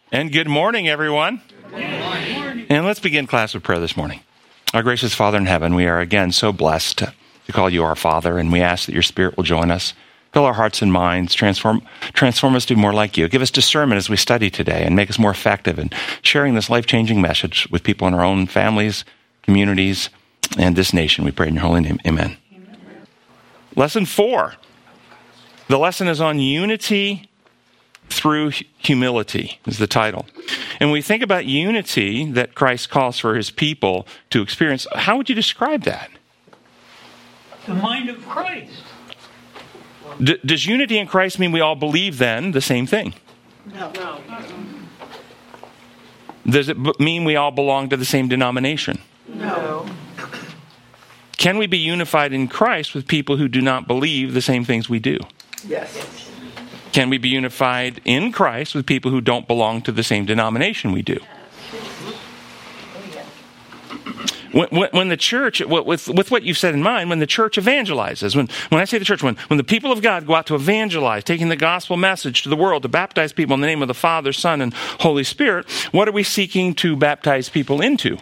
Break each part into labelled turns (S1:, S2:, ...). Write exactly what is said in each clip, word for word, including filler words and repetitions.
S1: And good morning, everyone.
S2: Good morning.
S1: And let's begin class with prayer this morning. Our gracious Father in heaven, we are again so blessed to call you our Father, and we ask that your Spirit will join us, fill our hearts and minds, transform transform us to be more like you. Give us discernment as we study today and make us more effective in sharing this life-changing message with people in our own families, communities, and this nation. We pray in your holy name. Amen. Amen. Lesson four. The lesson is on unity through humility is the title. And when we think about unity that Christ calls for his people to experience, how would you describe that?
S2: The mind of Christ.
S1: D- does unity in Christ mean we all believe then the same thing?
S2: No. no.
S1: Does it b- mean we all belong to the same denomination?
S2: No.
S1: Can we be unified in Christ with people who do not believe the same things we do?
S2: Yes.
S1: Can we be unified in Christ with people who don't belong to the same denomination we do? When, when, when the church, with, with what you've said in mind, when the church evangelizes, when, when I say the church, when, when the people of God go out to evangelize, taking the gospel message to the world to baptize people in the name of the Father, Son, and Holy Spirit, what are we seeking to baptize people into?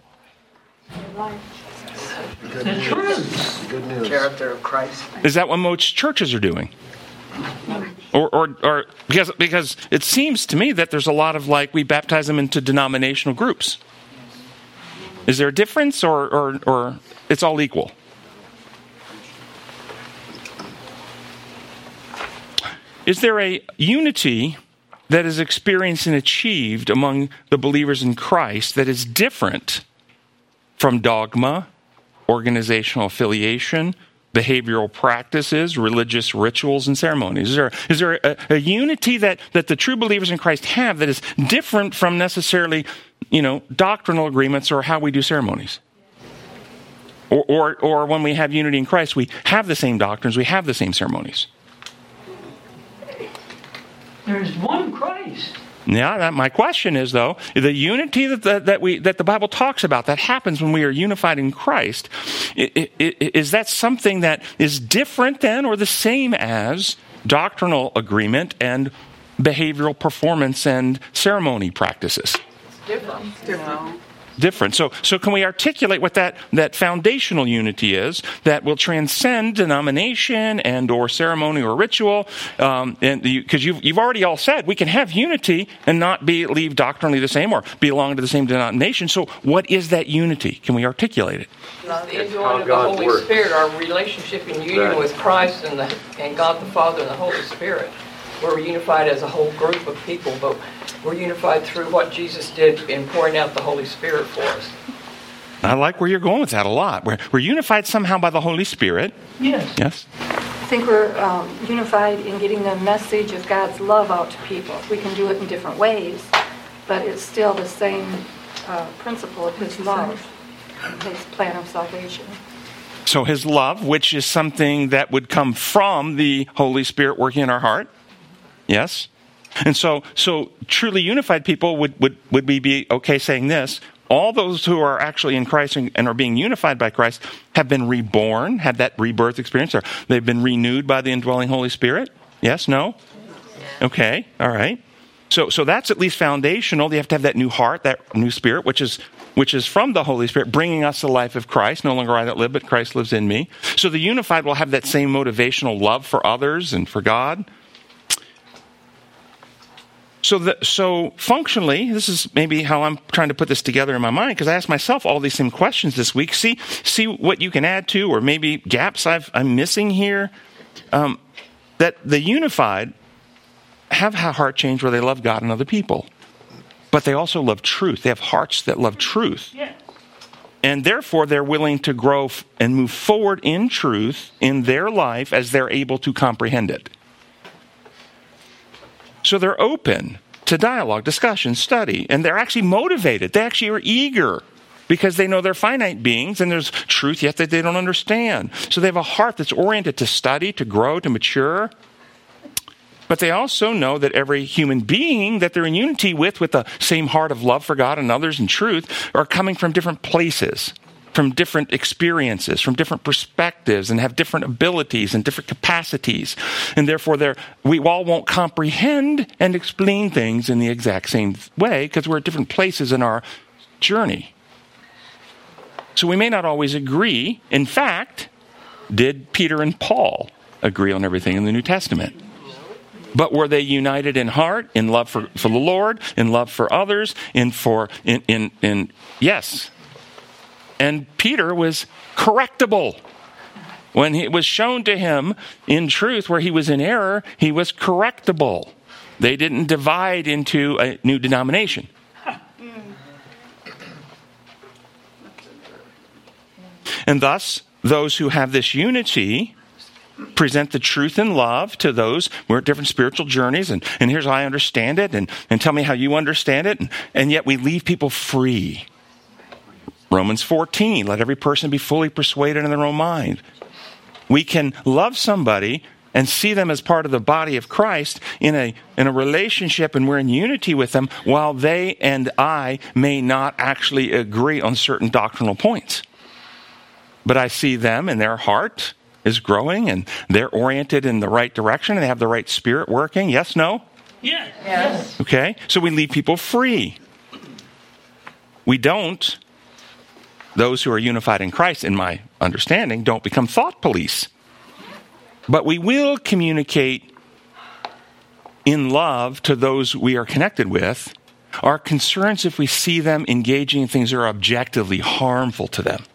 S2: The truth.
S3: Good news.
S4: Character of Christ.
S1: Is that what most churches are doing? Or, or, or because, because it seems to me that there's a lot of like, we baptize them into denominational groups. Is there a difference or, or, or it's all equal? Is there a unity that is experienced and achieved among the believers in Christ that is different from dogma, organizational affiliation, behavioral practices, religious rituals, and ceremonies? Is there, is there a, a unity that, that the true believers in Christ have that is different from necessarily, you know, doctrinal agreements or how we do ceremonies? Or, or, or when we have unity in Christ, we have the same doctrines, we have the same ceremonies.
S2: There's one Christ.
S1: Yeah, that, my question is, though, the unity that, that, that we that the Bible talks about, that happens when we are unified in Christ, it, it, it, is that something that is different than or the same as doctrinal agreement and behavioral performance and ceremony practices?
S4: Different. Different.
S1: Different. So, so can we articulate what that, that foundational unity is that will transcend denomination and or ceremony or ritual? Um, and because you've you've already all said we can have unity and not be leave doctrinally the same or belong to the same denomination. So, what is that unity? Can we articulate it?
S5: The indwelling of the Holy works. Spirit, our relationship in union right. with Christ and the and God the Father and the Holy Spirit. We're unified as a whole group of people, but we're unified through what Jesus did in pouring out the Holy Spirit for us.
S1: I like where you're going with that a lot. We're, we're unified somehow by the Holy Spirit.
S2: Yes.
S1: Yes.
S6: I think we're um, unified in getting the message of God's love out to people. We can do it in different ways, but it's still the same uh, principle of his love, his plan of salvation.
S1: So his love, which is something that would come from the Holy Spirit working in our heart. Yes? And so so truly unified people, would, would, would we be okay saying this? All those who are actually in Christ and, and are being unified by Christ have been reborn, had that rebirth experience, or they've been renewed by the indwelling Holy Spirit? Yes? No? Okay. All right. So so that's at least foundational. You have to have that new heart, that new spirit, which is which is from the Holy Spirit, bringing us the life of Christ. No longer I that live, but Christ lives in me. So the unified will have that same motivational love for others and for God. So, the, so functionally, this is maybe how I'm trying to put this together in my mind, because I asked myself all these same questions this week. See, see what you can add to, or maybe gaps I've, I'm missing here. Um, that the unified have a heart change where they love God and other people, but they also love truth. They have hearts that love truth,
S2: Yes.
S1: and therefore they're willing to grow f- and move forward in truth in their life as they're able to comprehend it. So they're open to dialogue, discussion, study, and they're actually motivated. They actually are eager because they know they're finite beings and there's truth yet that they don't understand. So they have a heart that's oriented to study, to grow, to mature. But they also know that every human being that they're in unity with, with the same heart of love for God and others and truth, are coming from different places. from different experiences, from different perspectives, and have different abilities and different capacities. And therefore, they're, we all won't comprehend and explain things in the exact same way because we're at different places in our journey. So we may not always agree. In fact, did Peter and Paul agree on everything in the New Testament? But were they united in heart, in love for, for the Lord, in love for others, in for in in, in yes. And Peter was correctable. When it was shown to him in truth where he was in error, he was correctable. They didn't divide into a new denomination. And thus, those who have this unity present the truth in love to those. We're at different spiritual journeys, and, and here's how I understand it, and, and tell me how you understand it, and, and yet we leave people free. Romans fourteen, let every person be fully persuaded in their own mind. We can love somebody and see them as part of the body of Christ in a in a relationship, and we're in unity with them, while they and I may not actually agree on certain doctrinal points. But I see them and their heart is growing, and they're oriented in the right direction, and they have the right spirit working. Yes, no?
S2: Yes. Yes.
S1: Okay, so we leave people free. We don't, those who are unified in Christ, in my understanding, don't become thought police. But we will communicate in love to those we are connected with our concerns if we see them engaging in things that are objectively harmful to them.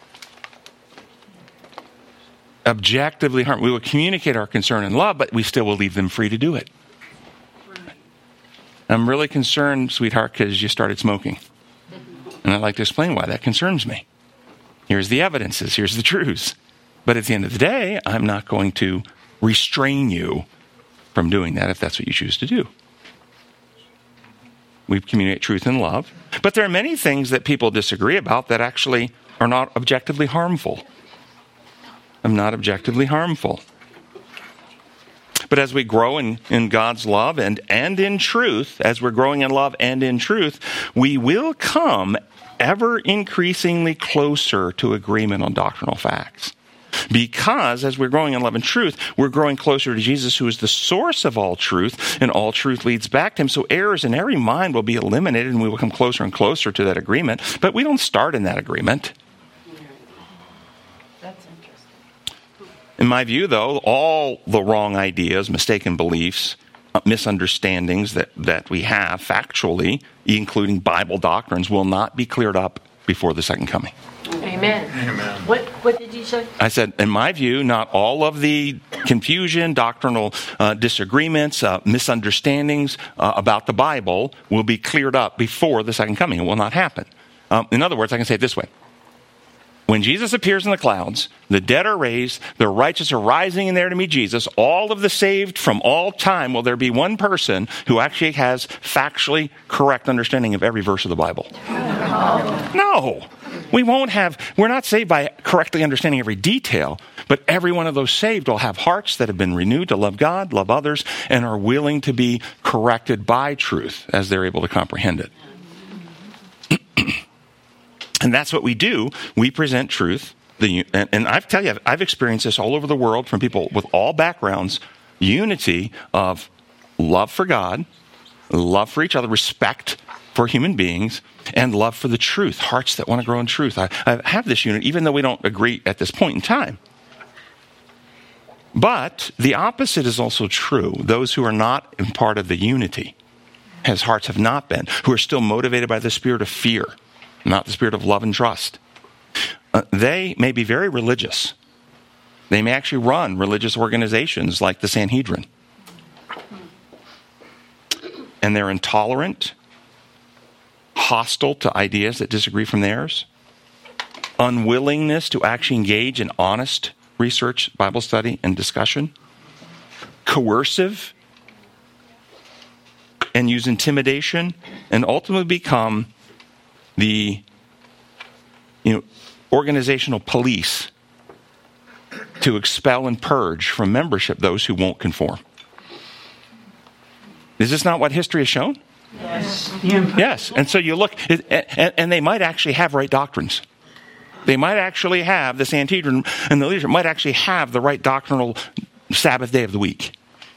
S1: Objectively harmful. We will communicate our concern in love, but we still will leave them free to do it. I'm really concerned, sweetheart, because you started smoking. And I'd like to explain why that concerns me. Here's the evidences. Here's the truths. But at the end of the day, I'm not going to restrain you from doing that if that's what you choose to do. We communicate truth and love. But there are many things that people disagree about that actually are not objectively harmful. I'm not objectively harmful. But as we grow in, in God's love and, and in truth, as we're growing in love and in truth, we will come ever increasingly closer to agreement on doctrinal facts. Because as we're growing in love and truth, we're growing closer to Jesus, who is the source of all truth, and all truth leads back to him. So errors in every mind will be eliminated, and we will come closer and closer to that agreement. But we don't start in that agreement. In my view, though, all the wrong ideas, mistaken beliefs, uh, misunderstandings that, that we have factually, including Bible doctrines, will not be cleared up before the second coming.
S2: Amen. Amen. What, what did you say?
S1: I said, in my view, not all of the confusion, doctrinal uh, disagreements, uh, misunderstandings uh, about the Bible will be cleared up before the second coming. It will not happen. Um, in other words, I can say it this way. When Jesus appears in the clouds, the dead are raised, the righteous are rising in there to meet Jesus, all of the saved from all time, will there be one person who actually has factually correct understanding of every verse of the Bible? No. We won't have, we're not saved by correctly understanding every detail, but every one of those saved will have hearts that have been renewed to love God, love others, and are willing to be corrected by truth as they're able to comprehend it. And that's what we do. We present truth. The, and, and I tell you, I've experienced this all over the world from people with all backgrounds, unity of love for God, love for each other, respect for human beings, and love for the truth, hearts that want to grow in truth. I, I have this unity, even though we don't agree at this point in time. But the opposite is also true. Those who are not in part of the unity, as hearts have not been, who are still motivated by the spirit of fear, not the spirit of love and trust. Uh, they may be very religious. They may actually run religious organizations like the Sanhedrin. And they're intolerant, hostile to ideas that disagree from theirs, unwillingness to actually engage in honest research, Bible study, and discussion, coercive, and use intimidation, and ultimately become the you know, organizational police to expel and purge from membership those who won't conform. Is this not what history has shown?
S2: Yes.
S1: Yes. And so you look, and, and they might actually have right doctrines. They might actually have, the Sanhedrin and the leadership might actually have the right doctrinal Sabbath day of the week.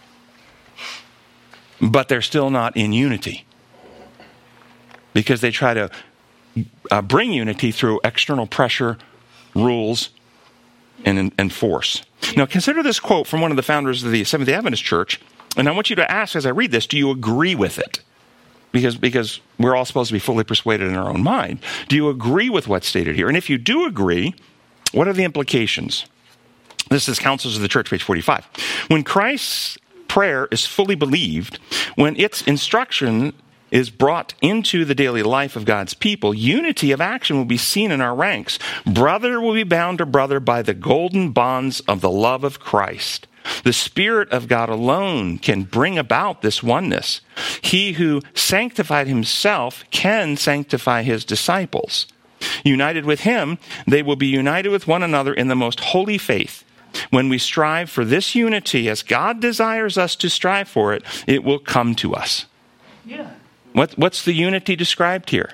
S1: But they're still not in unity. Because they try to uh, bring unity through external pressure, rules, and, and force. Now consider this quote from one of the founders of the Seventh-day Adventist Church. And I want you to ask as I read this, do you agree with it? Because, because we're all supposed to be fully persuaded in our own mind. Do you agree with what's stated here? And if you do agree, what are the implications? This is Councils of the Church, page forty-five. When Christ's prayer is fully believed, when its instruction is brought into the daily life of God's people, unity of action will be seen in our ranks. Brother will be bound to brother by the golden bonds of the love of Christ. The Spirit of God alone can bring about this oneness. He who sanctified himself can sanctify his disciples. United with him, they will be united with one another in the most holy faith. When we strive for this unity as God desires us to strive for it, it will come to us.
S3: Yeah.
S1: What, what's the unity described here?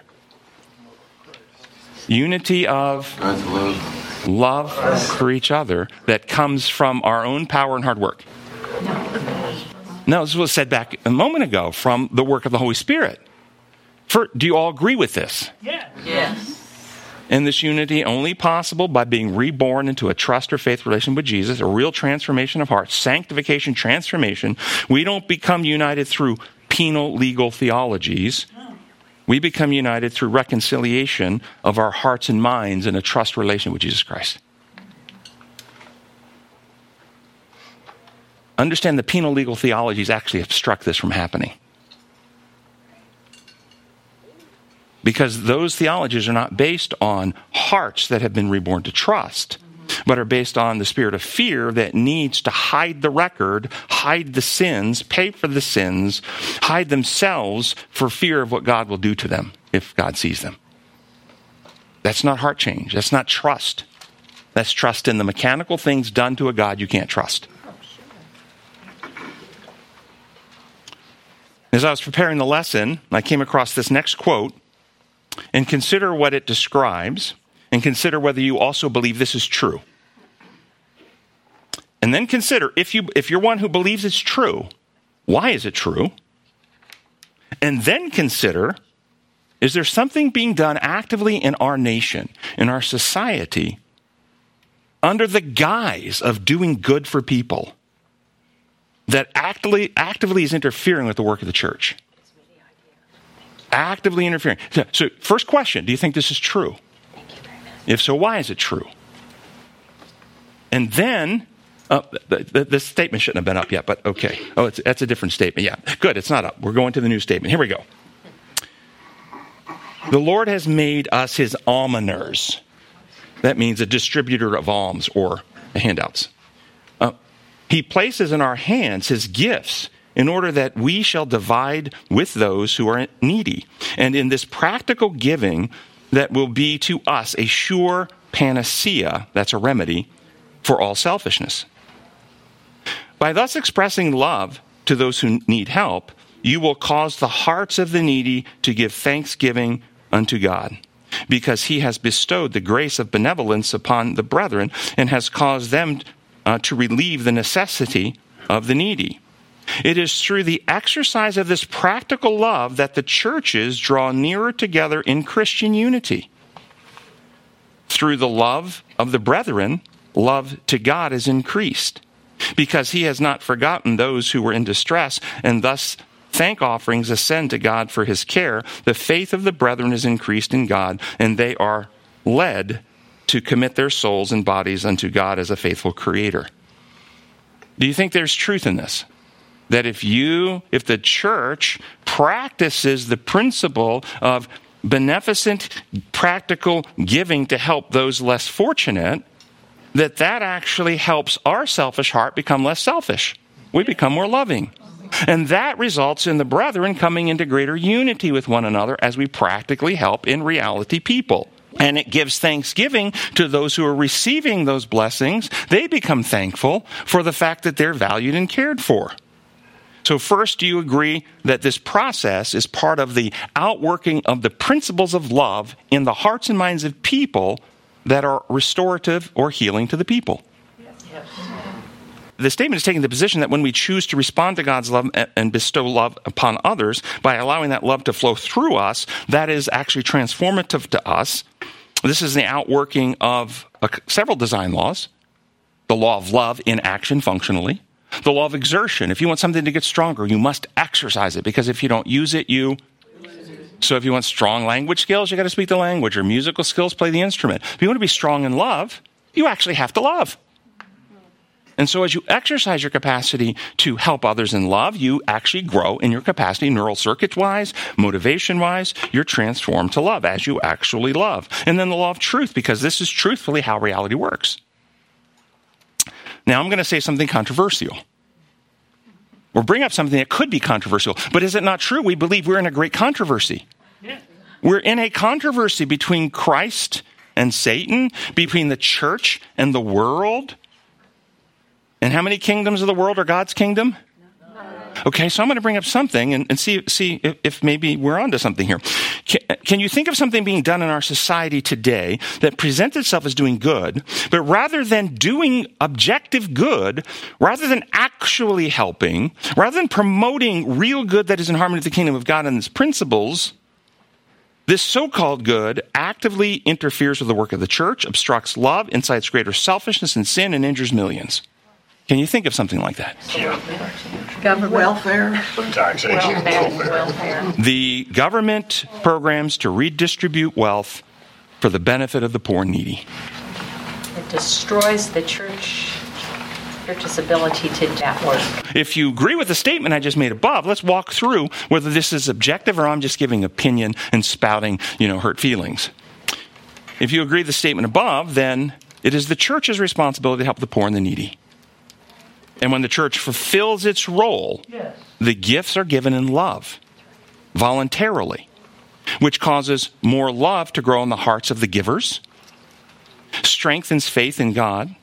S1: Unity of
S7: God's love.
S1: Love for each other that comes from our own power and hard work. No, this was said back a moment ago from the work of the Holy Spirit. For, do you all agree with this?
S3: Yeah.
S5: Yes.
S1: And this unity only possible by being reborn into a trust or faith relation with Jesus, a real transformation of heart, sanctification, transformation. We don't become united through penal legal theologies. We become united through reconciliation of our hearts and minds in a trust relation with Jesus Christ. Understand the penal legal theologies actually obstruct this from happening. Because those theologies are not based on hearts that have been reborn to trust, but are based on the spirit of fear that needs to hide the record, hide the sins, pay for the sins, hide themselves for fear of what God will do to them if God sees them. That's not heart change. That's not trust. That's trust in the mechanical things done to a God you can't trust. As I was preparing the lesson, I came across this next quote, and consider what it describes, and consider whether you also believe this is true. And then consider, if, you, if you're one who believes it's true, why is it true? And then consider, is there something being done actively in our nation, in our society, under the guise of doing good for people, that actively, actively is interfering with the work of the church? Actively interfering. So, so, first question, do you think this is true? If so, why is it true? And then, uh, the, the, the statement shouldn't have been up yet, but okay. Oh, it's, that's a different statement. Yeah, good, it's not up. We're going to the new statement. Here we go. The Lord has made us his almoners. That means a distributor of alms or handouts. Uh, he places in our hands his gifts in order that we shall divide with those who are needy. And in this practical giving that will be to us a sure panacea, that's a remedy, for all selfishness. By thus expressing love to those who need help, you will cause the hearts of the needy to give thanksgiving unto God, because he has bestowed the grace of benevolence upon the brethren and has caused them uh, to relieve the necessity of the needy. It is through the exercise of this practical love that the churches draw nearer together in Christian unity. Through the love of the brethren, love to God is increased, because he has not forgotten those who were in distress, and thus thank offerings ascend to God for his care. The faith of the brethren is increased in God, and they are led to commit their souls and bodies unto God as a faithful creator. Do you think there's truth in this? That if you, if the church practices the principle of beneficent, practical giving to help those less fortunate, that that actually helps our selfish heart become less selfish. We become more loving. And that results in the brethren coming into greater unity with one another as we practically help in reality people. And it gives thanksgiving to those who are receiving those blessings. They become thankful for the fact that they're valued and cared for. So first, do you agree that this process is part of the outworking of the principles of love in the hearts and minds of people that are restorative or healing to the people.
S2: Yes.
S1: The statement is taking the position that when we choose to respond to God's love and bestow love upon others by allowing that love to flow through us, that is actually transformative to us. This is the outworking of uh, several design laws. The law of love in action functionally. The law of exertion. If you want something to get stronger, you must exercise it, because if you don't use it, you... So if you want strong language skills, you got to speak the language, or musical skills, play the instrument. If you want to be strong in love, you actually have to love. And so as you exercise your capacity to help others in love, you actually grow in your capacity, neural circuits-wise, motivation-wise. You're transformed to love as you actually love. And then the law of truth, because this is truthfully how reality works. Now I'm going to say something controversial. Or bring up something that could be controversial. But is it not true? We believe we're in a great controversy. Yeah. We're in a controversy between Christ and Satan, between the church and the world. And how many kingdoms of the world are God's kingdom? Okay, so I'm going to bring up something and, and see see if, if maybe we're onto something here. Can, can you think of something being done in our society today that presents itself as doing good, but rather than doing objective good, rather than actually helping, rather than promoting real good that is in harmony with the kingdom of God and its principles, this so-called good actively interferes with the work of the church, obstructs love, incites greater selfishness and sin, and injures millions? Can you think of something like that?
S4: Government welfare.
S2: Taxation. Welfare.
S1: The government programs to redistribute wealth for the benefit of the poor and needy.
S2: It destroys the church, church's ability to do that work.
S1: If you agree with the statement I just made above, let's walk through whether this is objective or I'm just giving opinion and spouting, you know, hurt feelings. If you agree with the statement above, then it is the church's responsibility to help the poor and the needy. And when the church fulfills its role, yes, the gifts are given in love, voluntarily, which causes more love to grow in the hearts of the givers, strengthens faith in God,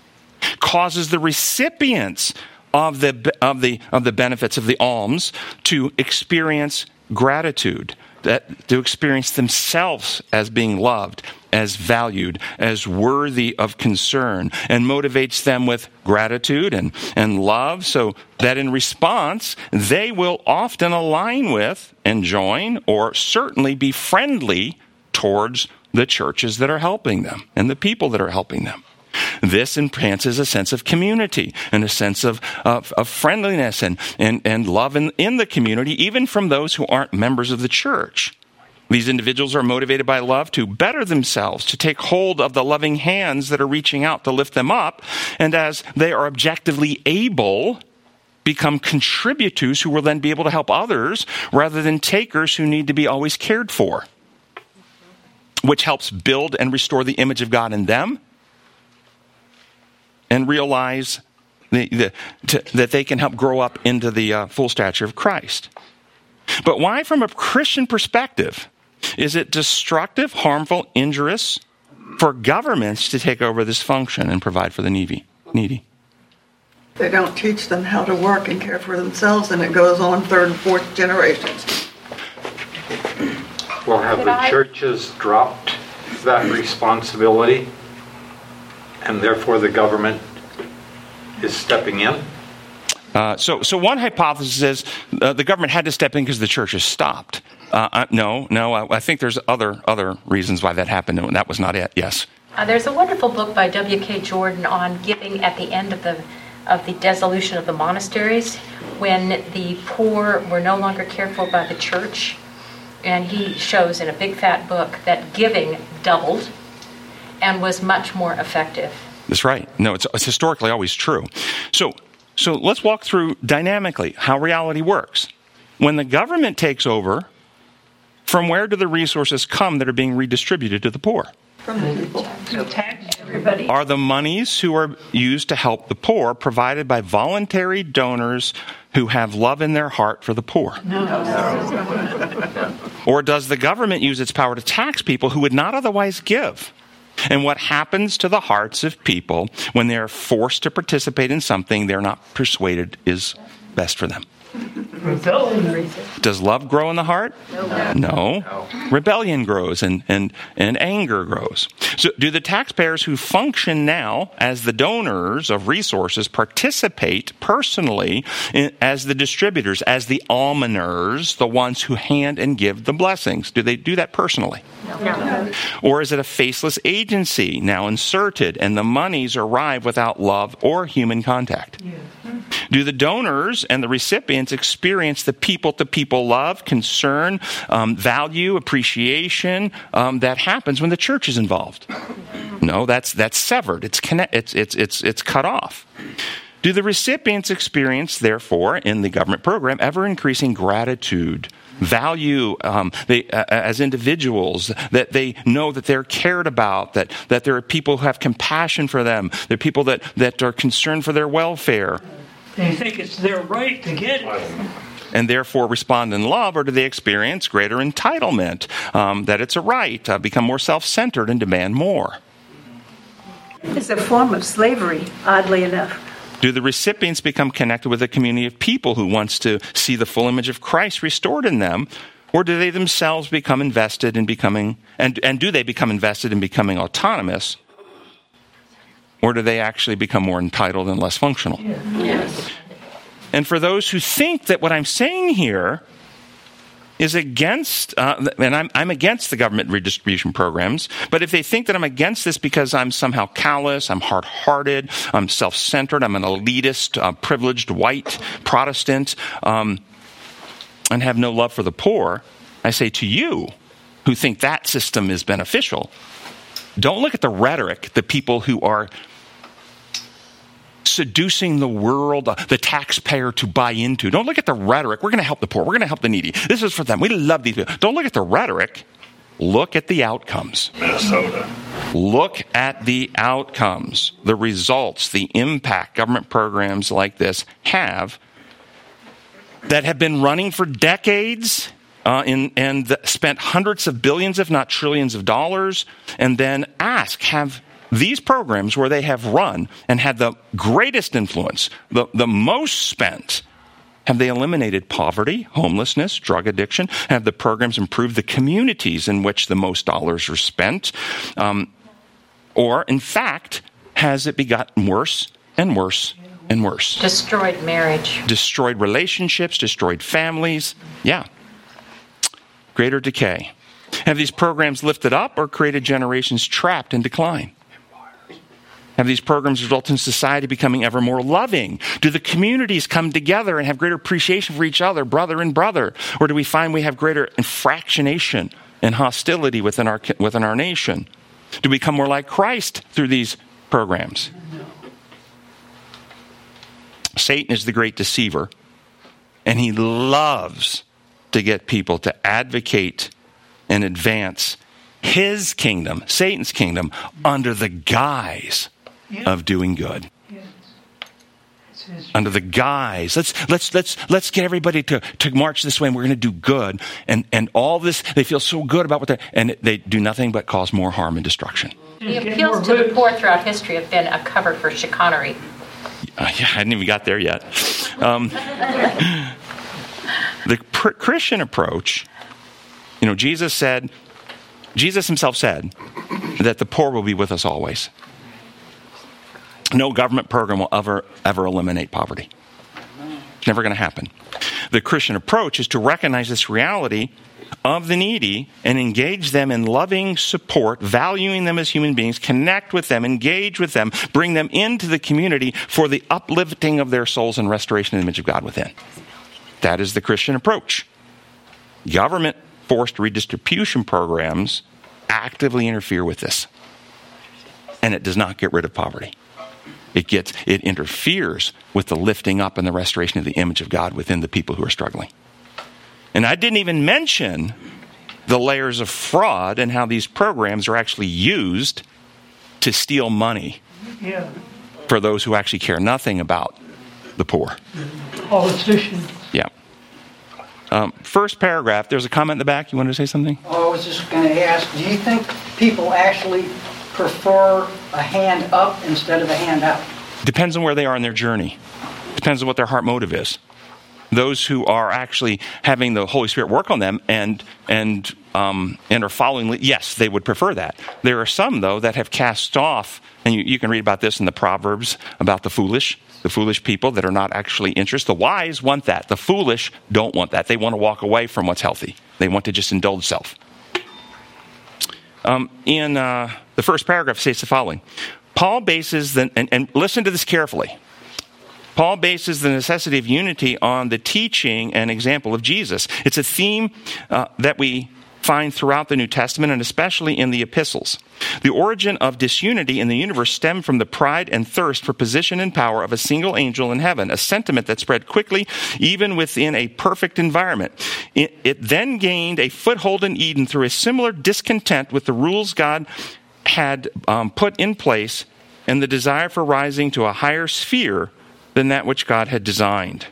S1: causes the recipients of the of the of the benefits of the alms to experience gratitude, that to experience themselves as being loved, as valued, as worthy of concern, and motivates them with gratitude and, and love, so that in response, they will often align with and join, or certainly be friendly towards the churches that are helping them and the people that are helping them. This enhances a sense of community and a sense of, of, of friendliness and, and, and love in, in the community, even from those who aren't members of the church. These individuals are motivated by love to better themselves, to take hold of the loving hands that are reaching out to lift them up, and as they are objectively able, become contributors who will then be able to help others rather than takers who need to be always cared for, which helps build and restore the image of God in them, and realize the, the, to, that they can help grow up into the uh, full stature of Christ. But why, from a Christian perspective, is it destructive, harmful, injurious for governments to take over this function and provide for the needy?
S4: They don't teach them how to work and care for themselves, and it goes on third and fourth generations.
S3: Well, have the churches dropped that responsibility, and therefore the government is stepping in?
S1: Uh, so, so one hypothesis is uh, the government had to step in because the church has stopped. Uh, uh, no, no, I, I think there's other other reasons why that happened, and that was not it. Yes.
S2: Uh, there's a wonderful book by W K Jordan on giving at the end of the of the dissolution of the monasteries, when the poor were no longer cared for by the church, and he shows in a big fat book that giving doubled and was much more effective.
S1: That's right. No, it's, it's historically always true. So. So let's walk through dynamically how reality works. When the government takes over, from where do the resources come that are being redistributed to the poor?
S4: From the people.
S2: Tax everybody.
S1: Are the monies who are used to help the poor provided by voluntary donors who have love in their heart for the poor?
S2: No.
S4: No.
S1: Or does the government use its power to tax people who would not otherwise give? And what happens to the hearts of people when they are forced to participate in something they're not persuaded is best for them?
S7: Rebellion.
S1: Does love grow in the heart? No. No. Rebellion grows and, and, and anger grows. So do the taxpayers who function now as the donors of resources participate personally in, as the distributors, as the almoners, the ones who hand and give the blessings? Do they do that personally?
S2: No.
S1: Or is it a faceless agency now inserted and the monies arrive without love or human contact?
S7: Yeah.
S1: Do the donors and the recipients experience the people-to-people love, concern, um, value, appreciation um, that happens when the church is involved? No, that's that's severed. It's connect, it's it's it's it's cut off. Do the recipients experience, therefore, in the government program, ever-increasing gratitude, value um, they, uh, as individuals, that they know that they're cared about, that, that there are people who have compassion for them, there are people that, that are concerned for their welfare?
S7: They think it's their right to get it.
S1: And therefore respond in love, or do they experience greater entitlement, um, that it's a right, uh, become more self-centered and demand more?
S8: It's a form of slavery, oddly enough.
S1: Do the recipients become connected with a community of people who wants to see the full image of Christ restored in them? Or do they themselves become invested in becoming, and, and do they become invested in becoming autonomous? Or do they actually become more entitled and less functional?
S2: Yes.
S1: And for those who think that what I'm saying here is against, uh, and I'm, I'm against the government redistribution programs, but if they think that I'm against this because I'm somehow callous, I'm hard-hearted, I'm self-centered, I'm an elitist, uh, privileged white Protestant, um, and have no love for the poor, I say to you who think that system is beneficial, don't look at the rhetoric, the people who are seducing the world, uh, the taxpayer to buy into. Don't look at the rhetoric. We're going to help the poor. We're going to help the needy. This is for them. We love these people. Don't look at the rhetoric. Look at the outcomes.
S9: Minnesota.
S1: Look at the outcomes, the results, the impact government programs like this have that have been running for decades uh, in, and th- spent hundreds of billions, if not trillions of dollars, and then ask, have these programs where they have run and had the greatest influence, the, the most spent, have they eliminated poverty, homelessness, drug addiction? Have the programs improved the communities in which the most dollars are spent? Um, or, in fact, has it gotten worse and worse and worse?
S2: Destroyed marriage.
S1: Destroyed relationships, destroyed families. Yeah. Greater decay. Have these programs lifted up or created generations trapped in decline? Have these programs result in society becoming ever more loving? Do the communities come together and have greater appreciation for each other, brother and brother? Or do we find we have greater infractionation and hostility within our within our nation? Do we become more like Christ through these programs? Satan is the great deceiver, and he loves to get people to advocate and advance his kingdom, Satan's kingdom, under the guise of doing good. Under the guise, let's let's let's let's get everybody to, to march this way, and we're going to do good. And and all this, they feel so good about what they and they do nothing but cause more harm and destruction.
S2: The appeals to the poor throughout history have been a cover for chicanery.
S1: Uh, yeah, I hadn't even got there yet. Um, the pr- Christian approach, you know, Jesus said, Jesus himself said that the poor will be with us always. No government program will ever, ever eliminate poverty. It's never going to happen. The Christian approach is to recognize this reality of the needy and engage them in loving support, valuing them as human beings, connect with them, engage with them, bring them into the community for the uplifting of their souls and restoration of the image of God within. That is the Christian approach. Government forced redistribution programs actively interfere with this. And it does not get rid of poverty. It gets it interferes with the lifting up and the restoration of the image of God within the people who are struggling. And I didn't even mention the layers of fraud and how these programs are actually used to steal money
S7: Yeah.
S1: for those who actually care nothing about the poor.
S7: Politicians.
S1: Yeah. Um, first paragraph, there's a comment in the back. You wanted to say something?
S10: Oh, I was just going to ask, do you think people actually prefer a hand up instead of a hand out?
S1: Depends on where they are in their journey. Depends on what their heart motive is. those who are actually having the Holy Spirit work on them and and um, and are following, yes, they would prefer that. There are some, though, that have cast off, and you, you can read about this in the Proverbs, about the foolish, the foolish people that are not actually interested. The wise want that. The foolish don't want that. They want to walk away from what's healthy. They want to just indulge self. Um, in uh, the first paragraph, it states the following. Paul bases, the, and, and listen to this carefully, Paul bases the necessity of unity on the teaching and example of Jesus. It's a theme uh, that we find throughout the New Testament and especially in the epistles. The origin of disunity in the universe stemmed from the pride and thirst for position and power of a single angel in heaven, a sentiment that spread quickly even within a perfect environment. It, it then gained a foothold in Eden through a similar discontent with the rules God had um, put in place and the desire for rising to a higher sphere than that which God had designed.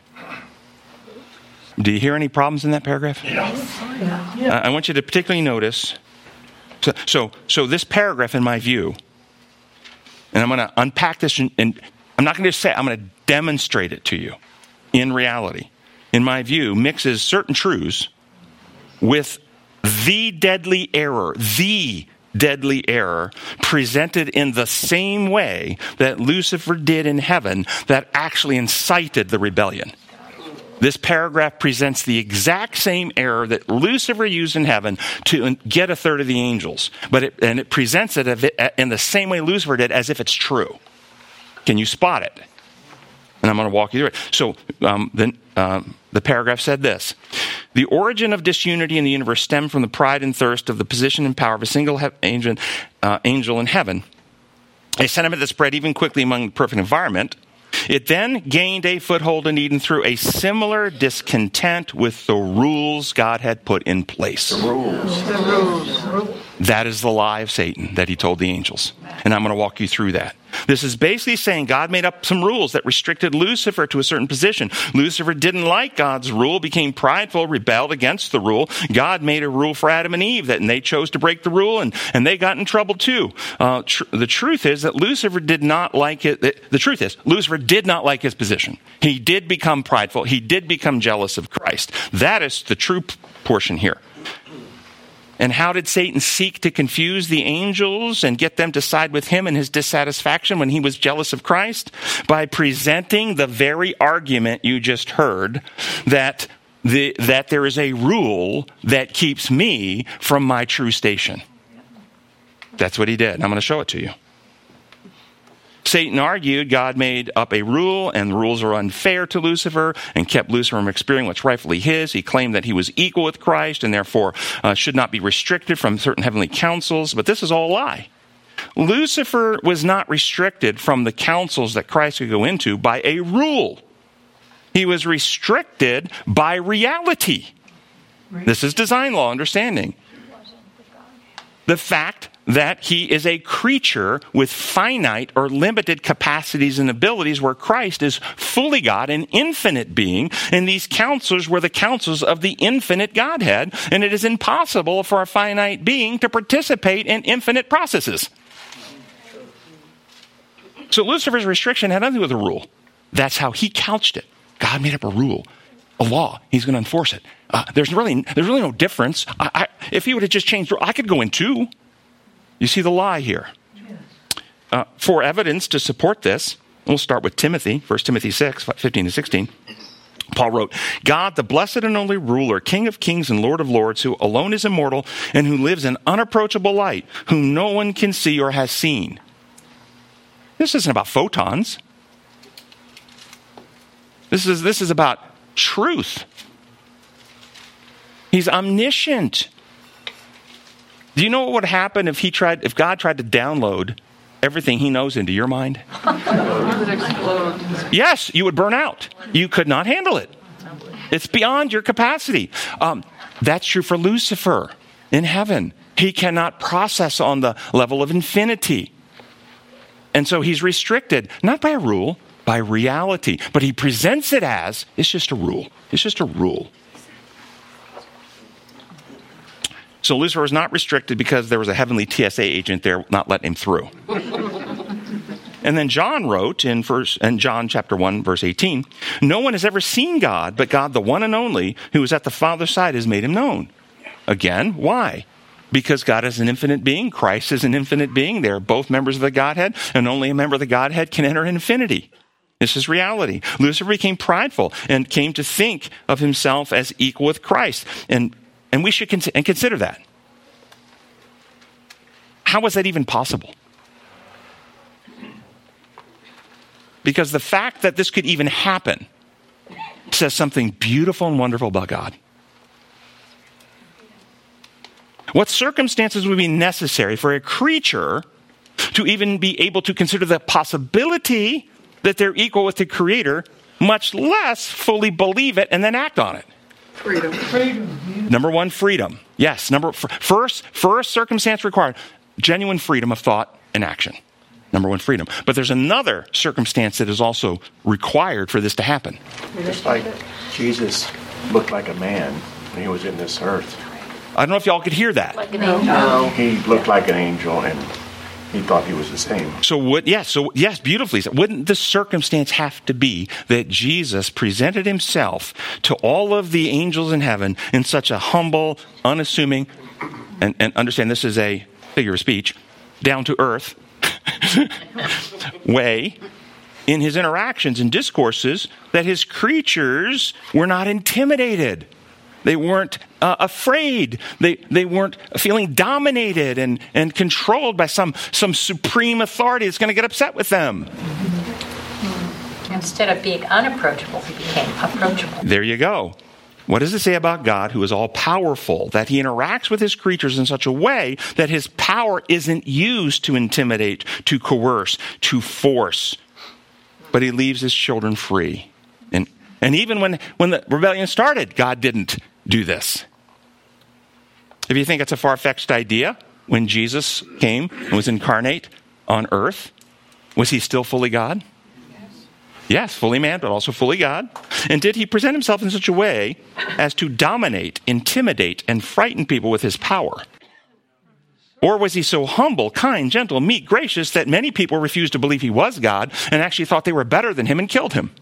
S1: Do you hear any problems in that paragraph?
S7: Yes.
S1: Uh, I want you to particularly notice, so so, so this paragraph in my view, and I'm going to unpack this, and, and I'm not going to just say it, I'm going to demonstrate it to you in reality. In my view, mixes certain truths with the deadly error, the deadly error presented in the same way that Lucifer did in heaven that actually incited the rebellion. This paragraph presents the exact same error that Lucifer used in heaven to get a third of the angels. But it, and it presents it in the same way Lucifer did, as if it's true. Can you spot it? And I'm going to walk you through it. So um, the, um, the paragraph said this. The origin of disunity in the universe stemmed from the pride and thirst of the position and power of a single he- angel, uh, angel in heaven, a sentiment that spread even quickly among the perfect environment. It then gained a foothold in Eden through a similar discontent with the rules God had put in place.
S10: The rules. The rules.
S1: That is the lie of Satan that he told the angels. And I'm going to walk you through that. This is basically saying God made up some rules that restricted Lucifer to a certain position. Lucifer didn't like God's rule, became prideful, rebelled against the rule. God made a rule for Adam and Eve, that, and they chose to break the rule, and, and they got in trouble too. Uh, tr- the truth is that Lucifer did not like it. The, the truth is, Lucifer did not like his position. He did become prideful. He did become jealous of Christ. That is the true p- portion here. And how did Satan seek to confuse the angels and get them to side with him in his dissatisfaction when he was jealous of Christ? By presenting the very argument you just heard, that the, that there is a rule that keeps me from my true station. That's what he did. And I'm going to show it to you. Satan argued God made up a rule, and the rules are unfair to Lucifer and kept Lucifer from experiencing what's rightfully his. He claimed that he was equal with Christ and therefore uh, should not be restricted from certain heavenly counsels. But this is all a lie. Lucifer was not restricted from the counsels that Christ could go into by a rule. He was restricted by reality. This is design law understanding. The fact that he is a creature with finite or limited capacities and abilities, where Christ is fully God, an infinite being, and these counsels were the counsels of the infinite Godhead, and it is impossible for a finite being to participate in infinite processes. So Lucifer's restriction had nothing to do with a rule. That's how he couched it. God made up a rule, a law. He's going to enforce it. Uh, there's really there's really no difference. I, I, if he would have just changed, I could go in too. You see the lie here. Uh, for evidence to support this, we'll start with Timothy, First Timothy six, fifteen to sixteen. Paul wrote, God, the blessed and only ruler, King of kings and Lord of lords, who alone is immortal and who lives in unapproachable light, whom no one can see or has seen. This isn't about photons. This is, this is about truth. He's omniscient. Do you know what would happen if he tried, if God tried to download everything he knows into your mind?
S5: You would explode.
S1: Yes, you would burn out. You could not handle it. It's beyond your capacity. Um, that's true for Lucifer in heaven. He cannot process on the level of infinity. And so he's restricted, not by a rule, by reality. But he presents it as, it's just a rule. It's just a rule. So Lucifer was not restricted because there was a heavenly T S A agent there not letting him through. And then John wrote in verse, in John chapter one, verse eighteen, no one has ever seen God, but God, the one and only, who is at the Father's side, has made him known. Again, why? Because God is an infinite being. Christ is an infinite being. They're both members of the Godhead, and only a member of the Godhead can enter infinity. This is reality. Lucifer became prideful and came to think of himself as equal with Christ. And, and we should con- and consider that. How was that even possible? Because the fact that this could even happen says something beautiful and wonderful about God. What circumstances would be necessary for a creature to even be able to consider the possibility that they're equal with the Creator, much less fully believe it and then act on it?
S4: Freedom.
S7: Freedom.
S1: Number one, freedom. Yes, number first, first circumstance required, genuine freedom of thought and action. Number one, freedom. But there's another circumstance that is also required for this to happen.
S9: Just like Jesus looked like a man when he was in this earth.
S1: I don't know if y'all could hear that.
S2: Like an angel.
S9: He looked like an angel, and he thought he was the same.
S1: So would yes, so yes, beautifully said. Wouldn't the circumstance have to be that Jesus presented himself to all of the angels in heaven in such a humble, unassuming, and, and understand this is a figure of speech, down to earth way in his interactions and discourses, that his creatures were not intimidated. They weren't uh, afraid. They they weren't feeling dominated and, and controlled by some, some supreme authority that's going to get upset with them.
S2: Instead of being unapproachable, he became approachable.
S1: There you go. What does it say about God, who is all-powerful, that he interacts with his creatures in such a way that his power isn't used to intimidate, to coerce, to force, but he leaves his children free? And and even when, when the rebellion started, God didn't do this. If you think it's a far-fetched idea, when Jesus came and was incarnate on earth, was he still fully God? Yes, fully man, but also fully God. And did he present himself in such a way as to dominate, intimidate, and frighten people with his power? Or was he so humble, kind, gentle, meek, gracious that many people refused to believe he was God and actually thought they were better than him and killed him?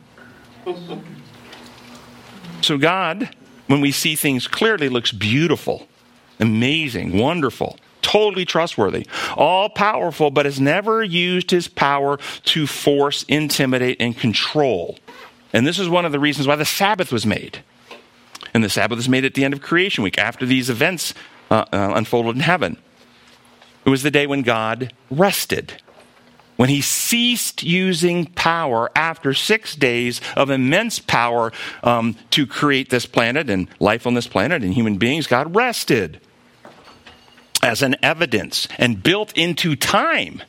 S1: So God, when we see things clearly, looks beautiful, amazing, wonderful, totally trustworthy, all-powerful, but has never used his power to force, intimidate, and control. And this is one of the reasons why the Sabbath was made. And the Sabbath was made at the end of creation week, after these events uh, uh, unfolded in heaven. It was the day when God rested, when he ceased using power after six days of immense power um, to create this planet and life on this planet and human beings. God rested as an evidence and built into time,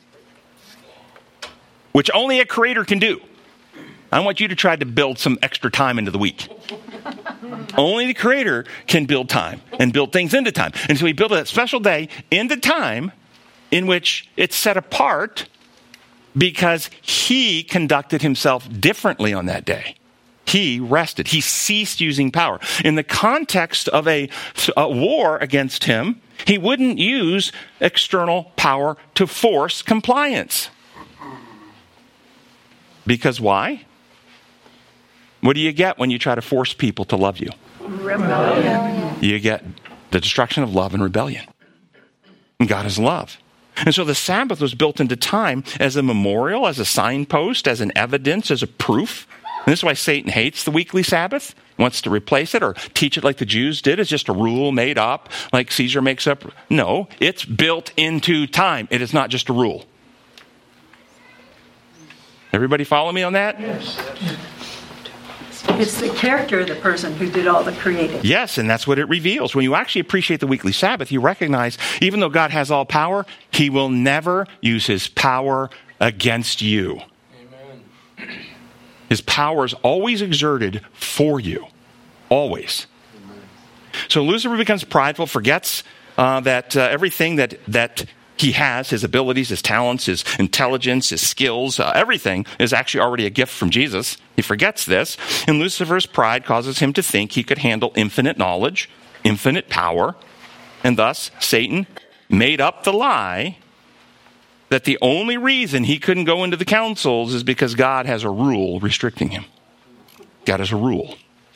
S1: which only a creator can do. I want you to try to build some extra time into the week. Only the creator can build time and build things into time. And so he built a special day into time in which it's set apart because he conducted himself differently on that day. He rested. He ceased using power. In the context of a, a war against him, he wouldn't use external power to force compliance. Because why? What do you get when you try to force people to love you?
S8: Rebellion.
S1: You get the destruction of love and rebellion. And God is love. And so the Sabbath was built into time as a memorial, as a signpost, as an evidence, as a proof. And this is why Satan hates the weekly Sabbath, wants to replace it or teach it like the Jews did. It's just a rule made up, like Caesar makes up. No, it's built into time. It is not just a rule. Everybody follow me on that?
S7: Yes.
S8: It's the character of the person who did all the creating.
S1: Yes, and that's what it reveals. When you actually appreciate the weekly Sabbath, you recognize even though God has all power, he will never use his power against you. Amen. His power is always exerted for you. Always. Amen. So Lucifer becomes prideful, forgets uh, that uh, everything that that he has, his abilities, his talents, his intelligence, his skills, uh, everything is actually already a gift from Jesus. He forgets this, and Lucifer's pride causes him to think he could handle infinite knowledge, infinite power, and thus Satan made up the lie that the only reason he couldn't go into the councils is because God has a rule restricting him. God has a rule.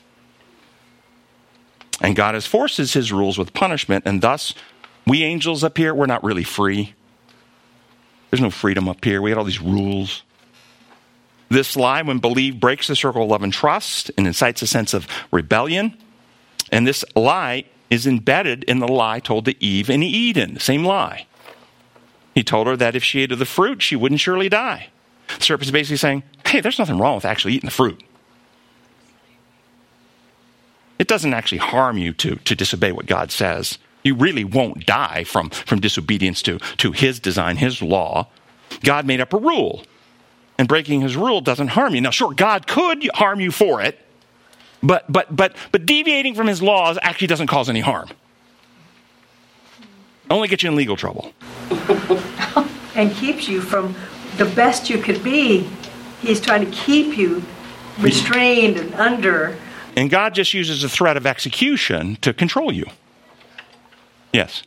S1: And God enforces his rules with punishment, and thus, we angels up here, we're not really free. There's no freedom up here. We had all these rules. This lie, when believed, breaks the circle of love and trust and incites a sense of rebellion. And this lie is embedded in the lie told to Eve in Eden. Same lie. He told her that if she ate of the fruit, she wouldn't surely die. The serpent's basically saying, hey, there's nothing wrong with actually eating the fruit. It doesn't actually harm you to, to disobey what God says. You really won't die from, from disobedience to, to his design, his law. God made up a rule. And breaking his rule doesn't harm you. Now, sure, God could harm you for it. But but but but deviating from his laws actually doesn't cause any harm. Only gets you in legal trouble.
S8: And keeps you from the best you could be. He's trying to keep you restrained and under.
S1: And God just uses the threat of execution to control you. Yes?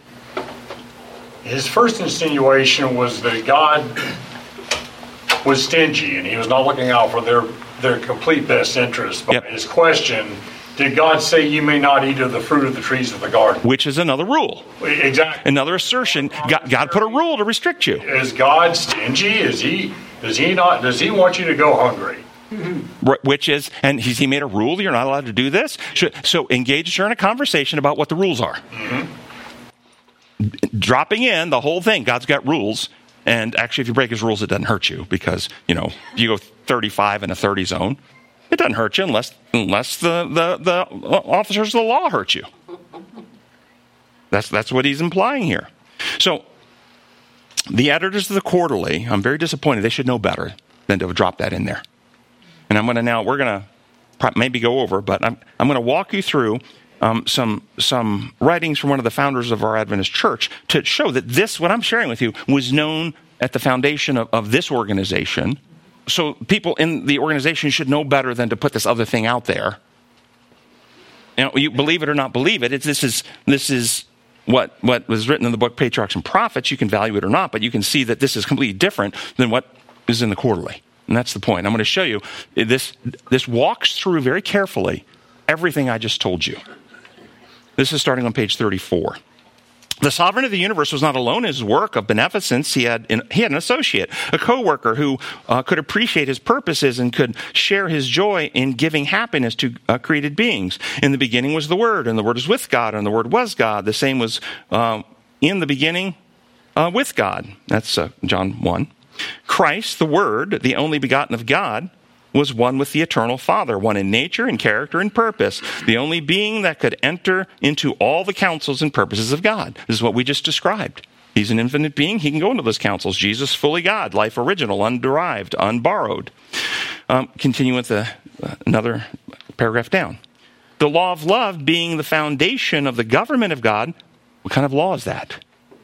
S11: His first insinuation was that God was stingy and he was not looking out for their, their complete best interest. But
S1: yep.
S11: His question, did God say you may not eat of the fruit of the trees of the garden?
S1: Which is another rule.
S11: Exactly.
S1: Another assertion. God, God put a rule to restrict you.
S11: Is God stingy? Is he, does he not, does he want you to go hungry?
S1: Mm-hmm. Which is, and he's, he made a rule, you're not allowed to do this. So engage her in a conversation about what the rules are. Mm-hmm. Dropping in the whole thing. God's got rules. And actually, if you break his rules, it doesn't hurt you because, you know, you go thirty-five in a thirty zone. It doesn't hurt you unless unless the, the, the officers of the law hurt you. That's, that's what he's implying here. So the editors of the Quarterly, I'm very disappointed. They should know better than to have dropped that in there. And I'm going to now, we're going to maybe go over, but I'm, I'm going to walk you through um, some some writings from one of the founders of our Adventist church to show that this, what I'm sharing with you, was known at the foundation of, of this organization. So people in the organization should know better than to put this other thing out there. You know, you believe it or not believe it, it's, this is this is what, what was written in the book Patriarchs and Prophets. You can value it or not, but you can see that this is completely different than what is in the Quarterly. And that's the point. I'm going to show you, this, this walks through very carefully everything I just told you. This is starting on page thirty-four. The sovereign of the universe was not alone in his work of beneficence. He had, in, he had an associate, a co-worker who uh, could appreciate his purposes and could share his joy in giving happiness to uh, created beings. In the beginning was the Word, and the Word was with God, and the Word was God. The same was uh, in the beginning uh, with God. That's uh, John one. Christ, the Word, the only begotten of God, was one with the eternal Father, one in nature and character and purpose, the only being that could enter into all the counsels and purposes of God. This is what we just described. He's an infinite being. He can go into those counsels. Jesus, fully God, life original, underived, unborrowed. Um, continue with the, uh, another paragraph down. The law of love being the foundation of the government of God. What kind of law is that?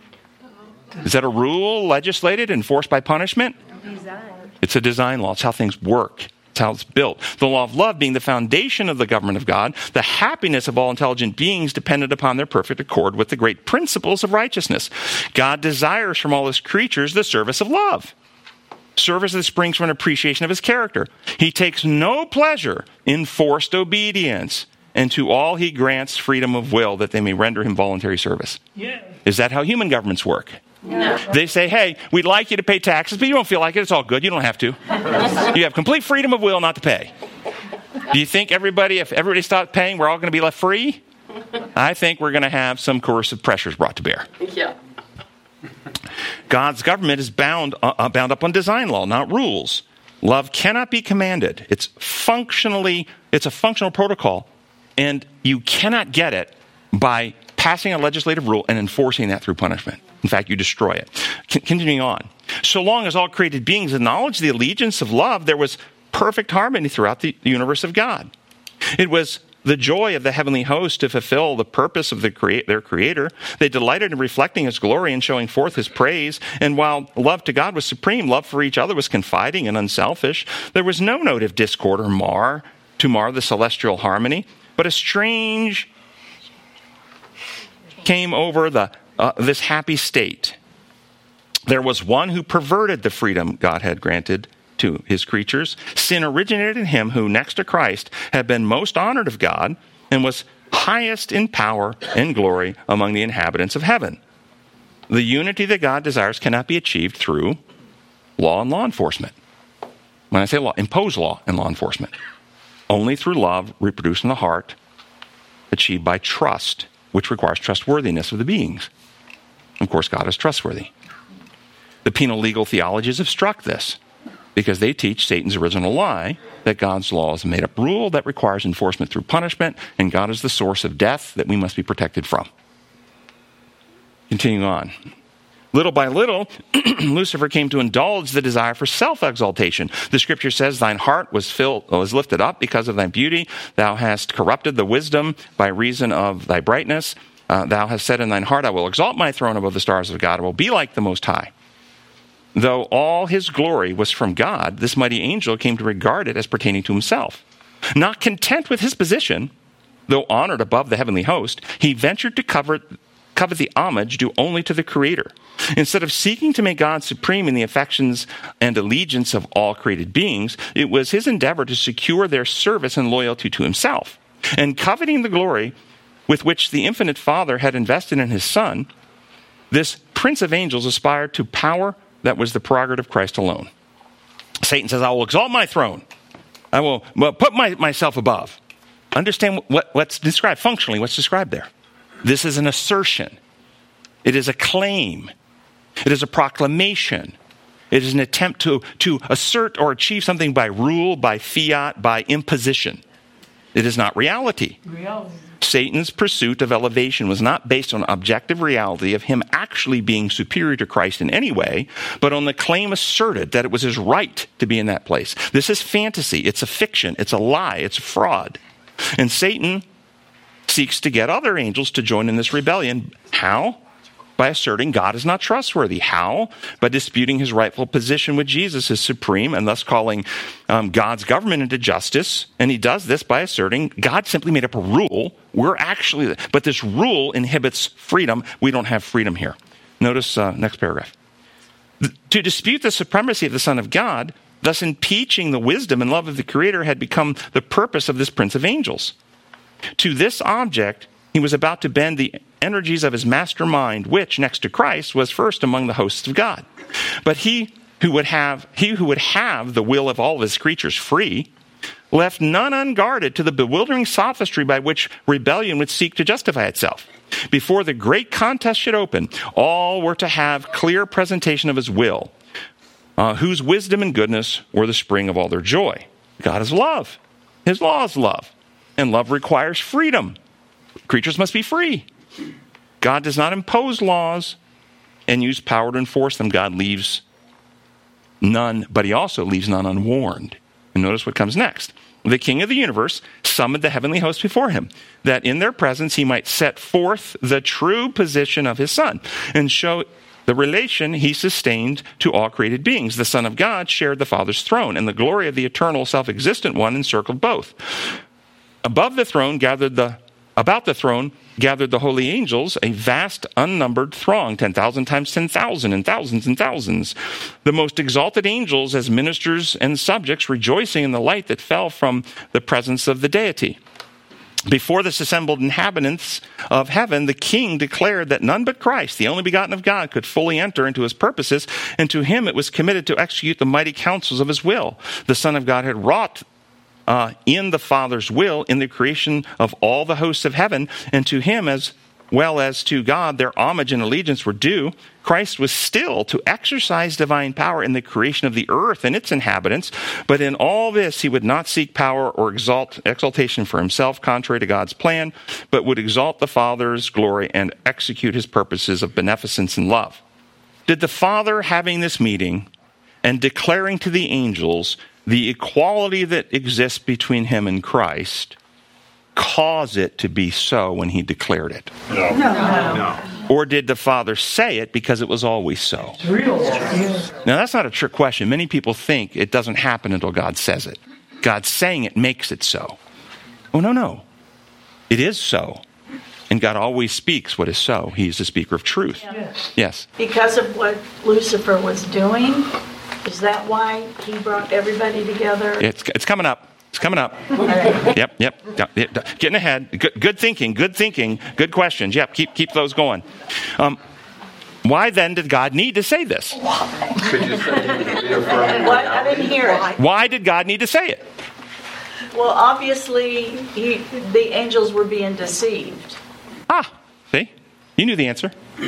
S1: Is that a rule legislated, enforced by punishment?
S8: Design.
S1: It's a design law. It's how things work. It's how it's built. The law of love being the foundation of the government of God, the happiness of all intelligent beings dependent upon their perfect accord with the great principles of righteousness. God desires from all his creatures the service of love. Service that springs from an appreciation of his character. He takes no pleasure in forced obedience, and to all he grants freedom of will that they may render him voluntary service.
S7: Yeah.
S1: Is that how human governments work?
S2: No.
S1: They say, hey, we'd like you to pay taxes, but you don't feel like it. It's all good. You don't have to. You have complete freedom of will not to pay. Do you think everybody, if everybody stopped paying, we're all going to be left free? I think we're going to have some coercive pressures brought to bear.
S5: Yeah.
S1: God's government is bound, uh, bound up on design law, not rules. Love cannot be commanded. It's functionally, it's a functional protocol, and you cannot get it by passing a legislative rule and enforcing that through punishment. In fact, you destroy it. C- continuing on. So long as all created beings acknowledge the allegiance of love, there was perfect harmony throughout the universe of God. It was the joy of the heavenly host to fulfill the purpose of the crea- their creator. They delighted in reflecting his glory and showing forth his praise. And while love to God was supreme, love for each other was confiding and unselfish. There was no note of discord or mar to mar the celestial harmony, but a strange came over the Uh, this happy state. There was one who perverted the freedom God had granted to his creatures. Sin originated in him who, next to Christ, had been most honored of God and was highest in power and glory among the inhabitants of heaven. The unity that God desires cannot be achieved through law and law enforcement. When I say law, impose law and law enforcement. Only through love, reproduced in the heart, achieved by trust, which requires trustworthiness of the beings. Of course, God is trustworthy. The penal legal theologies obstruct this because they teach Satan's original lie that God's law is a made-up rule that requires enforcement through punishment, and God is the source of death that we must be protected from. Continuing on. Little by little, Lucifer came to indulge the desire for self-exaltation. The scripture says, thine heart was filled, was lifted up because of thy beauty. Thou hast corrupted the wisdom by reason of thy brightness. Uh, thou hast said in thine heart, I will exalt my throne above the stars of God. I will be like the Most High. Though all his glory was from God, this mighty angel came to regard it as pertaining to himself. Not content with his position, though honored above the heavenly host, he ventured to cover, covet the homage due only to the Creator. Instead of seeking to make God supreme in the affections and allegiance of all created beings, it was his endeavor to secure their service and loyalty to himself. And coveting the glory with which the infinite Father had invested in his Son, this prince of angels aspired to power that was the prerogative of Christ alone. Satan says, I will exalt my throne. I will well, put my, myself above. Understand what, what's described, functionally, what's described there. This is an assertion. It is a claim. It is a proclamation. It is an attempt to, to assert or achieve something by rule, by fiat, by imposition. It is not reality.
S7: Reality.
S1: Satan's pursuit of elevation was not based on objective reality of him actually being superior to Christ in any way, but on the claim asserted that it was his right to be in that place. This is fantasy. It's a fiction. It's a lie. It's a fraud. And Satan seeks to get other angels to join in this rebellion. How? By asserting God is not trustworthy. How? By disputing his rightful position with Jesus as supreme and thus calling um, God's government into justice. And he does this by asserting God simply made up a rule. We're actually, but this rule inhibits freedom. We don't have freedom here. Notice uh, next paragraph. To dispute the supremacy of the Son of God, thus impeaching the wisdom and love of the Creator, had become the purpose of this prince of angels. To this object, he was about to bend the energies of his master mind, which, next to Christ, was first among the hosts of God. But he who would have, he who would have the will of all of his creatures free, left none unguarded to the bewildering sophistry by which rebellion would seek to justify itself. Before the great contest should open, all were to have clear presentation of his will, uh, whose wisdom and goodness were the spring of all their joy. God is love. His law is love. And love requires freedom. Creatures must be free. God does not impose laws and use power to enforce them. God leaves none, but he also leaves none unwarned. And notice what comes next. The King of the universe summoned the heavenly host before him, that in their presence he might set forth the true position of his Son and show the relation he sustained to all created beings. The Son of God shared the Father's throne, and the glory of the eternal self-existent one encircled both. Above the throne gathered the About the throne gathered the holy angels, a vast unnumbered throng, ten thousand times ten thousand, and thousands and thousands. The most exalted angels as ministers and subjects, rejoicing in the light that fell from the presence of the deity. Before this assembled inhabitants of heaven, the king declared that none but Christ, the only begotten of God, could fully enter into his purposes, and to him it was committed to execute the mighty counsels of his will. The Son of God had wrought Uh, in the Father's will, in the creation of all the hosts of heaven, and to him as well as to God their homage and allegiance were due. Christ was still to exercise divine power in the creation of the earth and its inhabitants, but in all this he would not seek power or exalt exaltation for himself, contrary to God's plan, but would exalt the Father's glory and execute his purposes of beneficence and love. Did the Father, having this meeting and declaring to the angels the equality that exists between him and Christ, cause it to be so when he declared it?
S11: No.
S10: No.
S3: No.
S1: Or did the Father say it because it was always so?
S7: It's real. Yeah.
S1: Now, that's not a trick question. Many people think it doesn't happen until God says it. God saying it makes it so. Oh, no, no. It is so. And God always speaks what is so. He's the speaker of truth.
S12: Yeah.
S1: Yes.
S12: Because of what Lucifer was doing, is that why he brought everybody together?
S1: It's it's coming up. It's coming up. Yep, yep. Getting ahead. Good, good thinking. Good thinking. Good questions. Yep. Keep keep those going. Um, why then did God need to say this?
S3: Could you say
S12: What? I didn't hear it.
S1: Why did God need to say it?
S12: Well, obviously, he, the angels were being deceived.
S1: Ah, see? You knew the answer.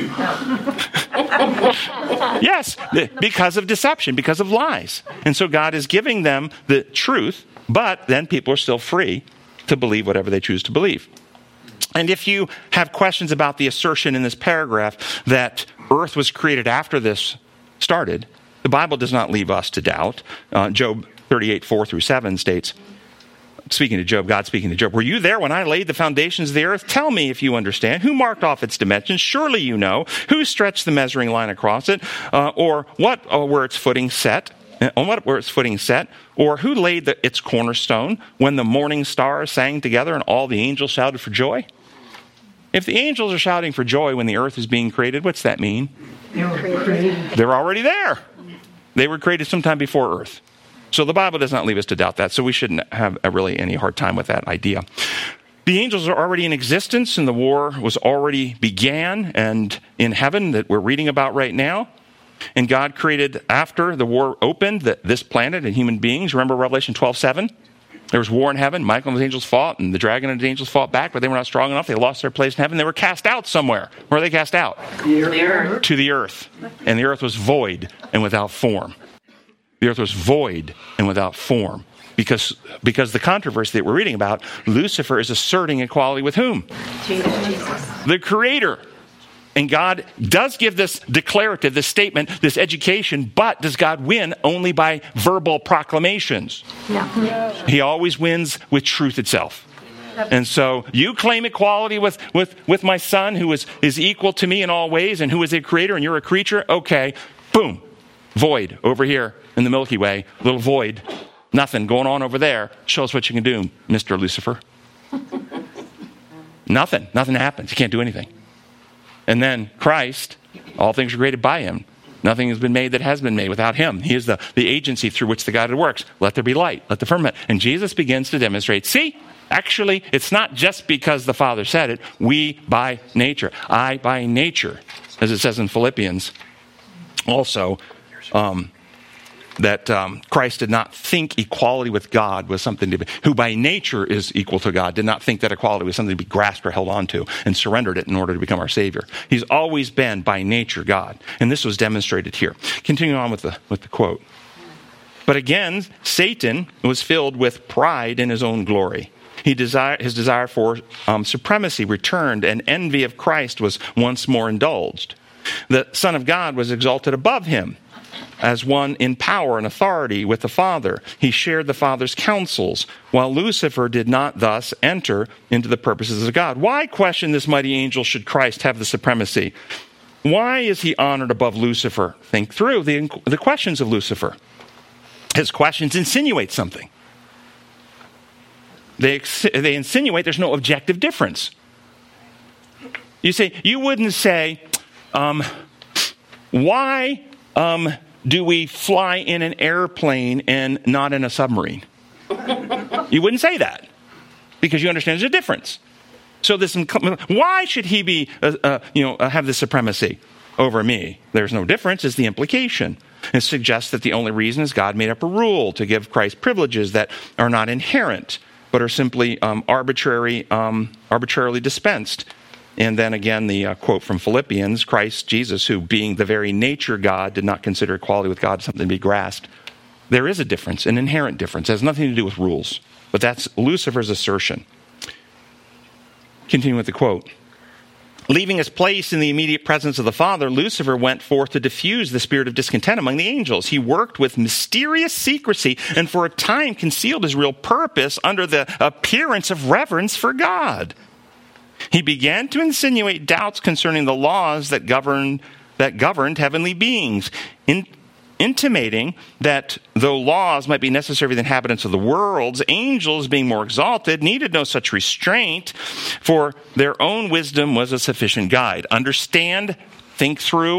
S1: Yes, because of deception, because of lies. And so God is giving them the truth, but then people are still free to believe whatever they choose to believe. And if you have questions about the assertion in this paragraph that earth was created after this started, the Bible does not leave us to doubt. Uh, Job thirty-eight, four through seven states, speaking to Job, God speaking to Job, were you there when I laid the foundations of the earth? Tell me if you understand. Who marked off its dimensions? Surely you know. Who stretched the measuring line across it? Uh, or what uh, were its footing set? On what were its footing set? Or who laid the, its cornerstone when the morning stars sang together and all the angels shouted for joy? If the angels are shouting for joy when the earth is being created, what's that mean?
S7: They were created.
S1: They're already there. They were created sometime before earth. So the Bible does not leave us to doubt that, so we shouldn't have a really any hard time with that idea. The angels are already in existence, and the war was already began, and in heaven that we're reading about right now. And God created, after the war opened, the, this planet and human beings. Remember Revelation twelve seven? There was war in heaven. Michael and his angels fought, and the dragon and his angels fought back, but they were not strong enough. They lost their place in heaven. They were cast out somewhere. Where were they cast out?
S12: The earth.
S1: To the earth. And the earth was void and without form. The earth was void and without form. Because, because the controversy that we're reading about, Lucifer is asserting equality with whom?
S12: Jesus.
S1: The Creator. And God does give this declarative, this statement, this education, but does God win only by verbal proclamations?
S12: Yeah.
S1: He always wins with truth itself. And so you claim equality with, with, with my son who is, is equal to me in all ways and who is a creator and you're a creature? Okay, boom, void over here in the Milky Way, little void, nothing going on over there. Show us what you can do, Mister Lucifer. Nothing, nothing happens. You can't do anything. And then Christ, all things are created by him. Nothing has been made that has been made without him. He is the, the agency through which the God works. Let there be light. Let the firmament. And Jesus begins to demonstrate, see, actually, it's not just because the Father said it. We by nature. I by nature, as it says in Philippians, also, um, that um, Christ did not think equality with God was something to be, who by nature is equal to God, did not think that equality was something to be grasped or held onto and surrendered it in order to become our Savior. He's always been by nature God. And this was demonstrated here. Continuing on with the, with the quote. But again, Satan was filled with pride in his own glory. He desire, his desire for um, supremacy returned, and envy of Christ was once more indulged. The Son of God was exalted above him. As one in power and authority with the Father, he shared the Father's counsels, while Lucifer did not thus enter into the purposes of God. Why, question this mighty angel, should Christ have the supremacy? Why is he honored above Lucifer? Think through the, the questions of Lucifer. His questions insinuate something. They, they insinuate there's no objective difference. You say, you wouldn't say, um, why... Um, do we fly in an airplane and not in a submarine? You wouldn't say that because you understand there's a difference. So this, why should he be, uh, uh, you know, uh, have the supremacy over me? There's no difference is the implication. It suggests that the only reason is God made up a rule to give Christ privileges that are not inherent, but are simply um, arbitrary, um, arbitrarily dispensed. And then again, the uh, quote from Philippians, Christ Jesus, who being the very nature God, did not consider equality with God something to be grasped. There is a difference, an inherent difference. It has nothing to do with rules. But that's Lucifer's assertion. Continuing with the quote. Leaving his place in the immediate presence of the Father, Lucifer went forth to diffuse the spirit of discontent among the angels. He worked with mysterious secrecy and for a time concealed his real purpose under the appearance of reverence for God. He began to insinuate doubts concerning the laws that governed that governed heavenly beings. In, intimating that though laws might be necessary for the inhabitants of the worlds, angels, being more exalted, needed no such restraint, for their own wisdom was a sufficient guide. Understand, think through,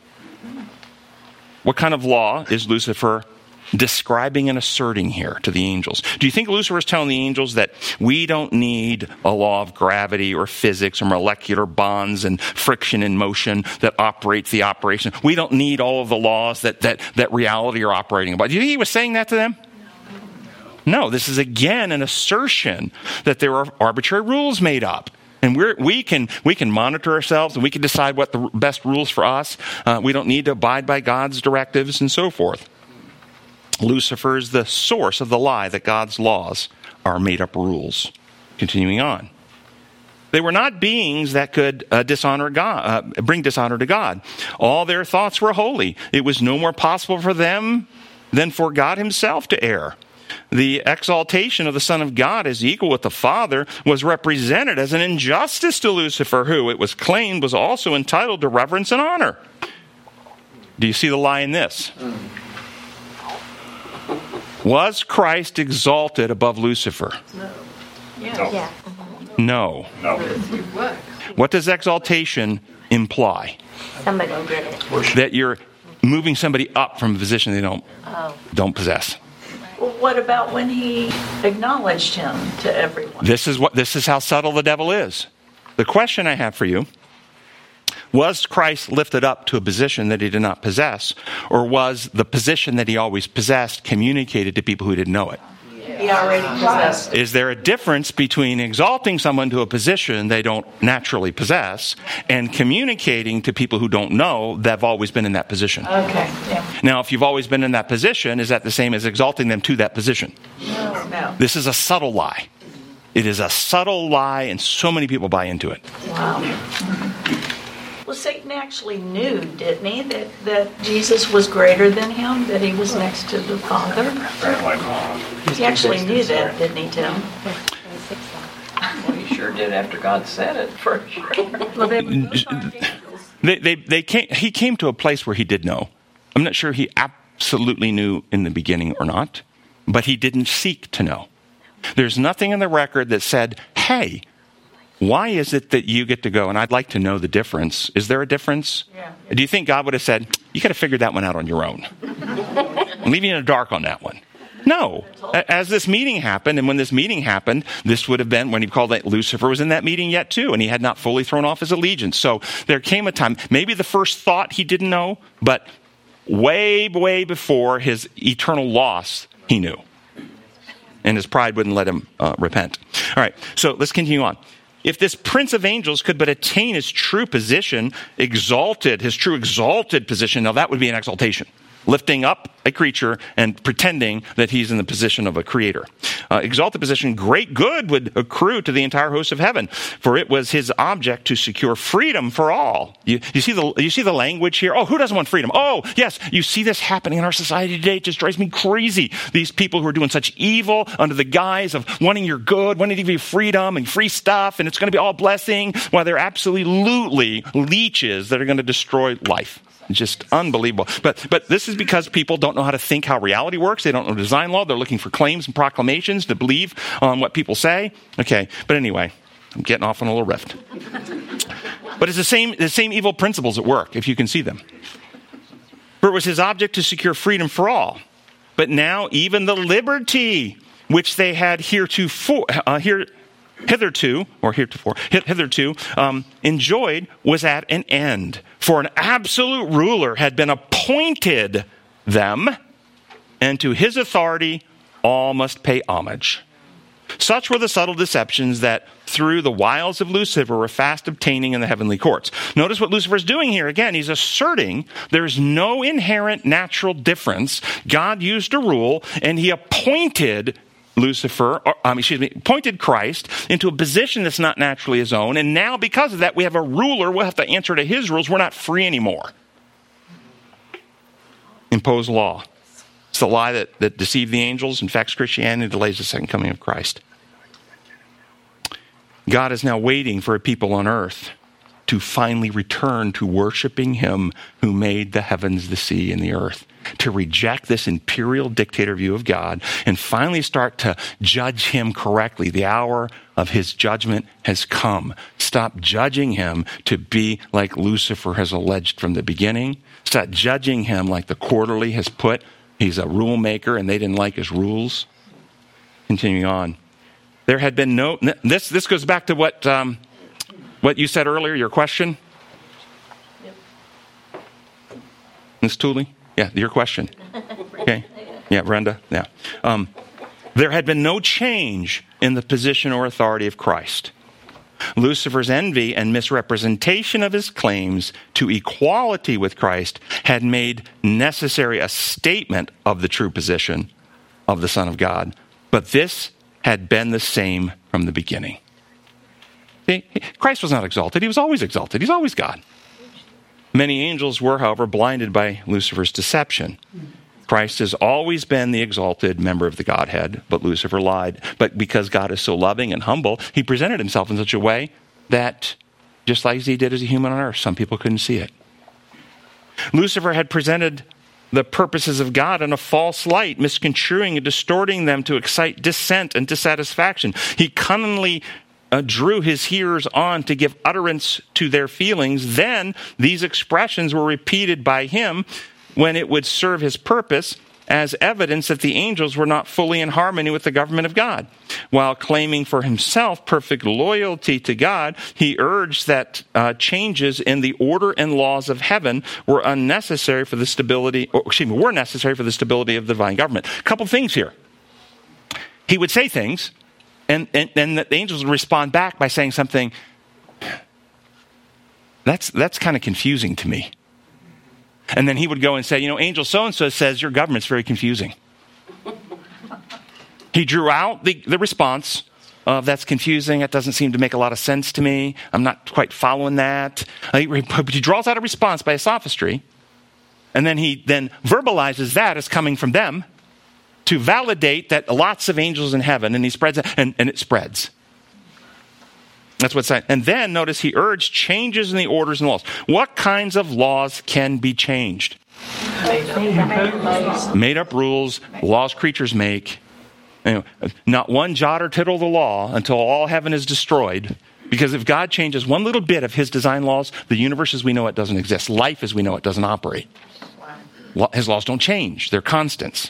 S1: what kind of law is Lucifer describing and asserting here to the angels? Do you think Lucifer is telling the angels that we don't need a law of gravity or physics or molecular bonds and friction and motion that operates the operation? We don't need all of the laws that, that, that reality are operating by. Do you think he was saying that to them? No, this is again an assertion that there are arbitrary rules made up. And we're, we can we can monitor ourselves and we can decide what the best rules for us. Uh, we don't need to abide by God's directives and so forth. Lucifer is the source of the lie that God's laws are made-up rules. Continuing on. They were not beings that could uh, dishonor God, uh, bring dishonor to God. All their thoughts were holy. It was no more possible for them than for God himself to err. The exaltation of the Son of God as equal with the Father was represented as an injustice to Lucifer, who, it was claimed, was also entitled to reverence and honor. Do you see the lie in this? Was Christ exalted above Lucifer?
S12: No.
S11: No.
S12: Yeah.
S1: No.
S11: No.
S1: What does exaltation imply?
S12: Somebody did it.
S1: That you're moving somebody up from a position they don't,
S12: Oh.
S1: don't possess.
S12: Well, what about when he acknowledged him to everyone?
S1: This is what this is how subtle the devil is. The question I have for you: was Christ lifted up to a position that he did not possess, or was the position that he always possessed communicated to people who didn't know it?
S12: He already possessed it.
S1: Is there a difference between exalting someone to a position they don't naturally possess and communicating to people who don't know that have always been in that position?
S12: Okay, yeah.
S1: Now, if you've always been in that position, is that the same as exalting them to that position?
S12: No, no.
S1: This is a subtle lie. It is a subtle lie, and so many people buy into it.
S12: Wow. Well, Satan actually knew, didn't he, that, that Jesus was greater than him, that he was next to the Father? He actually knew that, didn't he, Tim?
S5: Well, he sure did after God said it, for sure.
S6: Well, they,
S1: They, they, they came, he came to a place where he did know. I'm not sure he absolutely knew in the beginning or not, but he didn't seek to know. There's nothing in the record that said, hey, why is it that you get to go? And I'd like to know the difference. Is there a difference?
S12: Yeah.
S1: Do you think God would have said, you got to figure that one out on your own? I'm leaving you in the dark on that one. No. As this meeting happened, and when this meeting happened, this would have been when he called it, Lucifer was in that meeting yet too, and he had not fully thrown off his allegiance. So there came a time, maybe the first thought he didn't know, but way, way before his eternal loss, he knew. And his pride wouldn't let him uh, repent. All right, so let's continue on. If this prince of angels could but attain his true position, exalted, his true exalted position, now that would be an exaltation. Lifting up a creature and pretending that he's in the position of a creator. Uh, exalted position, great good would accrue to the entire host of heaven, for it was his object to secure freedom for all. You, you see the you see the language here? Oh, who doesn't want freedom? Oh, yes, you see this happening in our society today. It just drives me crazy. These people who are doing such evil under the guise of wanting your good, wanting to give you freedom and free stuff, and it's going to be all blessing, while they're absolutely leeches that are going to destroy life. Just unbelievable. But but this is because people don't know how to think how reality works. They don't know design law. They're looking for claims and proclamations to believe on what people say. Okay, but anyway, I'm getting off on a little rift. But it's the same the same evil principles at work, if you can see them. For it was his object to secure freedom for all. But now even the liberty which they had heretofore, uh, here, hitherto, or heretofore, hitherto, um, enjoyed was at an end. For an absolute ruler had been appointed them, and to his authority all must pay homage. Such were the subtle deceptions that through the wiles of Lucifer were fast obtaining in the heavenly courts. Notice what Lucifer is doing here. Again, he's asserting there's no inherent natural difference. God used a rule, and he appointed Lucifer, or, um, excuse me, appointed Christ into a position that's not naturally his own. And now because of that, we have a ruler. We'll have to answer to his rules. We're not free anymore. Impose law. It's the lie that, that deceived the angels. In fact, Christianity delays the second coming of Christ. God is now waiting for a people on earth to finally return to worshiping him who made the heavens, the sea, and the earth. to reject this imperial dictator view of God and finally start to judge him correctly. The hour of his judgment has come. Stop judging him to be like Lucifer has alleged from the beginning. Stop judging him like the Quarterly has put. He's a rule maker and they didn't like his rules. Continuing on. There had been no... This this goes back to what um, what you said earlier, your question. Yep. Miz Tooley? Yeah, your question. Okay. Yeah, Brenda? Yeah. Um, there had been no change in the position or authority of Christ. Lucifer's envy and misrepresentation of his claims to equality with Christ had made necessary a statement of the true position of the Son of God. But this had been the same from the beginning. See, Christ was not exalted. He was always exalted. He's always God. Many angels were, however, blinded by Lucifer's deception. Christ has always been the exalted member of the Godhead, but Lucifer lied. But because God is so loving and humble, he presented himself in such a way that, just like he did as a human on earth, some people couldn't see it. Lucifer had presented the purposes of God in a false light, misconstruing and distorting them to excite dissent and dissatisfaction. He cunningly uh, drew his hearers on to give utterance to their feelings. Then these expressions were repeated by him when it would serve his purpose as evidence that the angels were not fully in harmony with the government of God. While claiming for himself perfect loyalty to God, he urged that uh, changes in the order and laws of heaven were unnecessary for the stability, or excuse me, were necessary for the stability of the divine government. A couple things here. He would say things, and, and, and the angels would respond back by saying something. That's, that's kind of confusing to me. And then he would go and say, you know, angel so-and-so says your government's very confusing. He drew out the, the response of that's confusing. That doesn't seem to make a lot of sense to me. I'm not quite following that. He, he draws out a response by a sophistry. And then he then verbalizes that as coming from them to validate that lots of angels in heaven, and he spreads it, and, and it spreads. That's what's saying. And then notice he urged changes in the orders and laws. What kinds of laws can be changed?
S12: Made up,
S1: Made up rules, laws creatures make. You know, not one jot or tittle of the law until all heaven is destroyed. Because if God changes one little bit of his design laws, the universe as we know it doesn't exist. Life as we know it doesn't operate. His laws don't change. They're constants.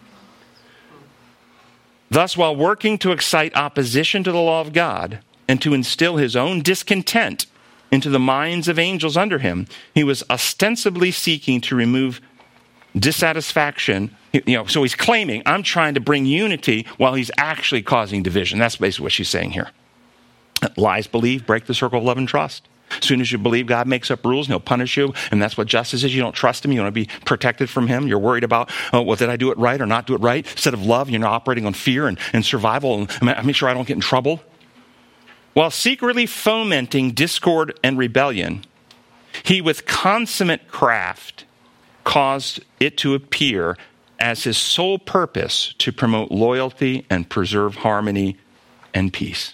S1: Thus, while working to excite opposition to the law of God, and to instill his own discontent into the minds of angels under him, he was ostensibly seeking to remove dissatisfaction. You know, so he's claiming, I'm trying to bring unity while he's actually causing division. That's basically what she's saying here. Lies believe, break the circle of love and trust. As soon as you believe God makes up rules and he'll punish you, and that's what justice is. You don't trust him. You want to be protected from him. You're worried about, oh, well, did I do it right or not do it right? Instead of love, you're now operating on fear and, and survival, and I make sure I don't get in trouble. While secretly fomenting discord and rebellion, he with consummate craft caused it to appear as his sole purpose to promote loyalty and preserve harmony and peace.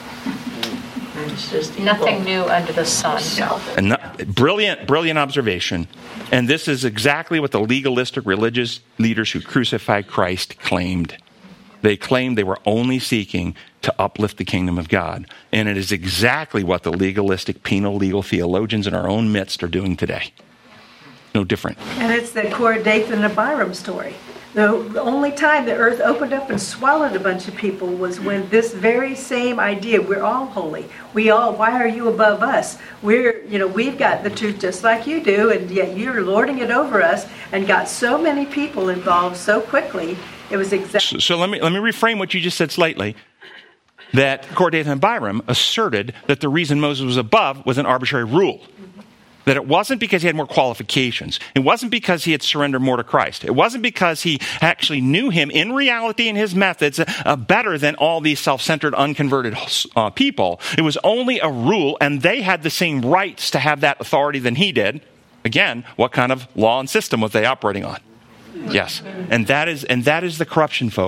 S2: Nothing new under the sun.
S1: And not, brilliant, brilliant observation. And this is exactly what the legalistic religious leaders who crucified Christ claimed. They claimed they were only seeking to uplift the kingdom of God. And it is exactly what the legalistic penal legal theologians in our own midst are doing today. No different.
S8: And it's the Korah, Dathan, and Abiram story. The only time the earth opened up and swallowed a bunch of people was when this very same idea, we're all holy. We all, why are you above us? We're, you know, we've got the truth just like you do, and yet you're lording it over us, and got so many people involved so quickly. It was exactly.
S1: So, so let me let me reframe what you just said slightly. That Korah, Dathan, and Abiram asserted that the reason Moses was above was an arbitrary rule. That it wasn't because he had more qualifications. It wasn't because he had surrendered more to Christ. It wasn't because he actually knew him in reality and his methods uh, better than all these self-centered, unconverted uh, people. It was only a rule, and they had the same rights to have that authority than he did. Again, what kind of law and system was they operating on? Yes. And that is and that is the corruption, folks.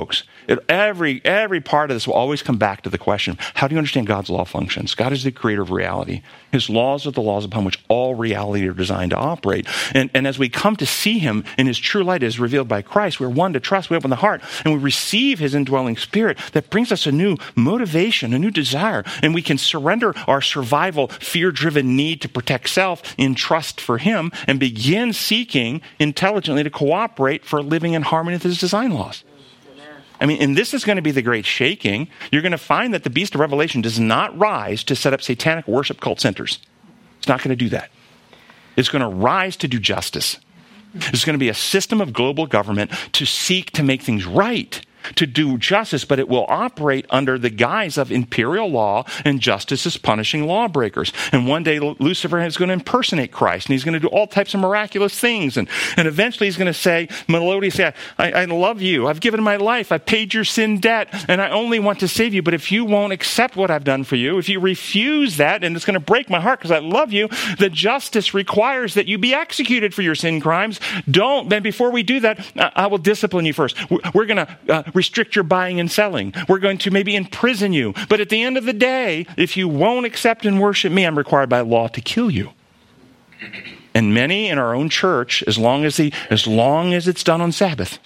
S1: It, every, every part of this will always come back to the question, how do you understand God's law functions? God is the creator of reality. His laws are the laws upon which all reality are designed to operate. And, and as we come to see him in his true light as revealed by Christ, we're one to trust, we open the heart, and we receive his indwelling spirit that brings us a new motivation, a new desire, and we can surrender our survival, fear-driven need to protect self in trust for him and begin seeking intelligently to cooperate for living in harmony with his design laws. I mean, and this is going to be the great shaking. You're going to find that the beast of Revelation does not rise to set up satanic worship cult centers. It's not going to do that. It's going to rise to do justice. It's going to be a system of global government to seek to make things right, to do justice, but it will operate under the guise of imperial law, and justice is punishing lawbreakers. And one day Lucifer is going to impersonate Christ, and he's going to do all types of miraculous things. And, and eventually he's going to say, melodiously, I, I love you. I've given my life. I paid your sin debt, and I only want to save you. But if you won't accept what I've done for you, if you refuse that, and it's going to break my heart because I love you, the justice requires that you be executed for your sin crimes. Don't. Then before we do that, I, I will discipline you first. We're going to uh, restrict your buying and selling. We're going to maybe imprison you. But at the end of the day, if you won't accept and worship me, I'm required by law to kill you. And many in our own church, as long as the, as long as it's done on Sabbath,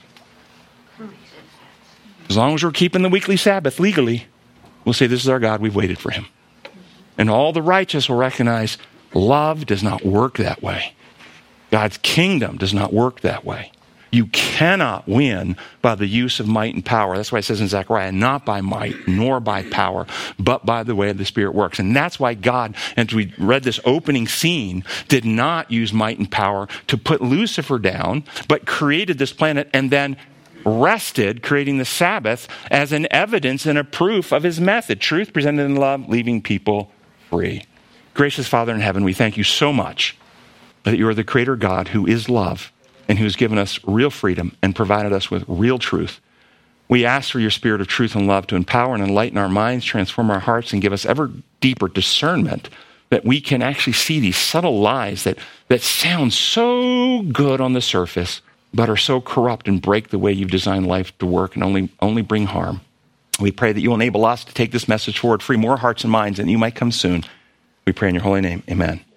S1: as long as we're keeping the weekly Sabbath legally, we'll say, this is our God, we've waited for him. And all the righteous will recognize love does not work that way. God's kingdom does not work that way. You cannot win by the use of might and power. That's why it says in Zechariah, not by might nor by power, but by the way the Spirit works. And that's why God, as we read this opening scene, did not use might and power to put Lucifer down, but created this planet and then rested, creating the Sabbath as an evidence and a proof of his method. Truth presented in love, leaving people free. Gracious Father in heaven, we thank you so much that you are the creator God who is love, and who has given us real freedom and provided us with real truth. We ask for your spirit of truth and love to empower and enlighten our minds, transform our hearts, and give us ever deeper discernment that we can actually see these subtle lies that, that sound so good on the surface, but are so corrupt and break the way you've designed life to work and only, only bring harm. We pray that you enable us to take this message forward, free more hearts and minds, and you might come soon. We pray in your holy name. Amen.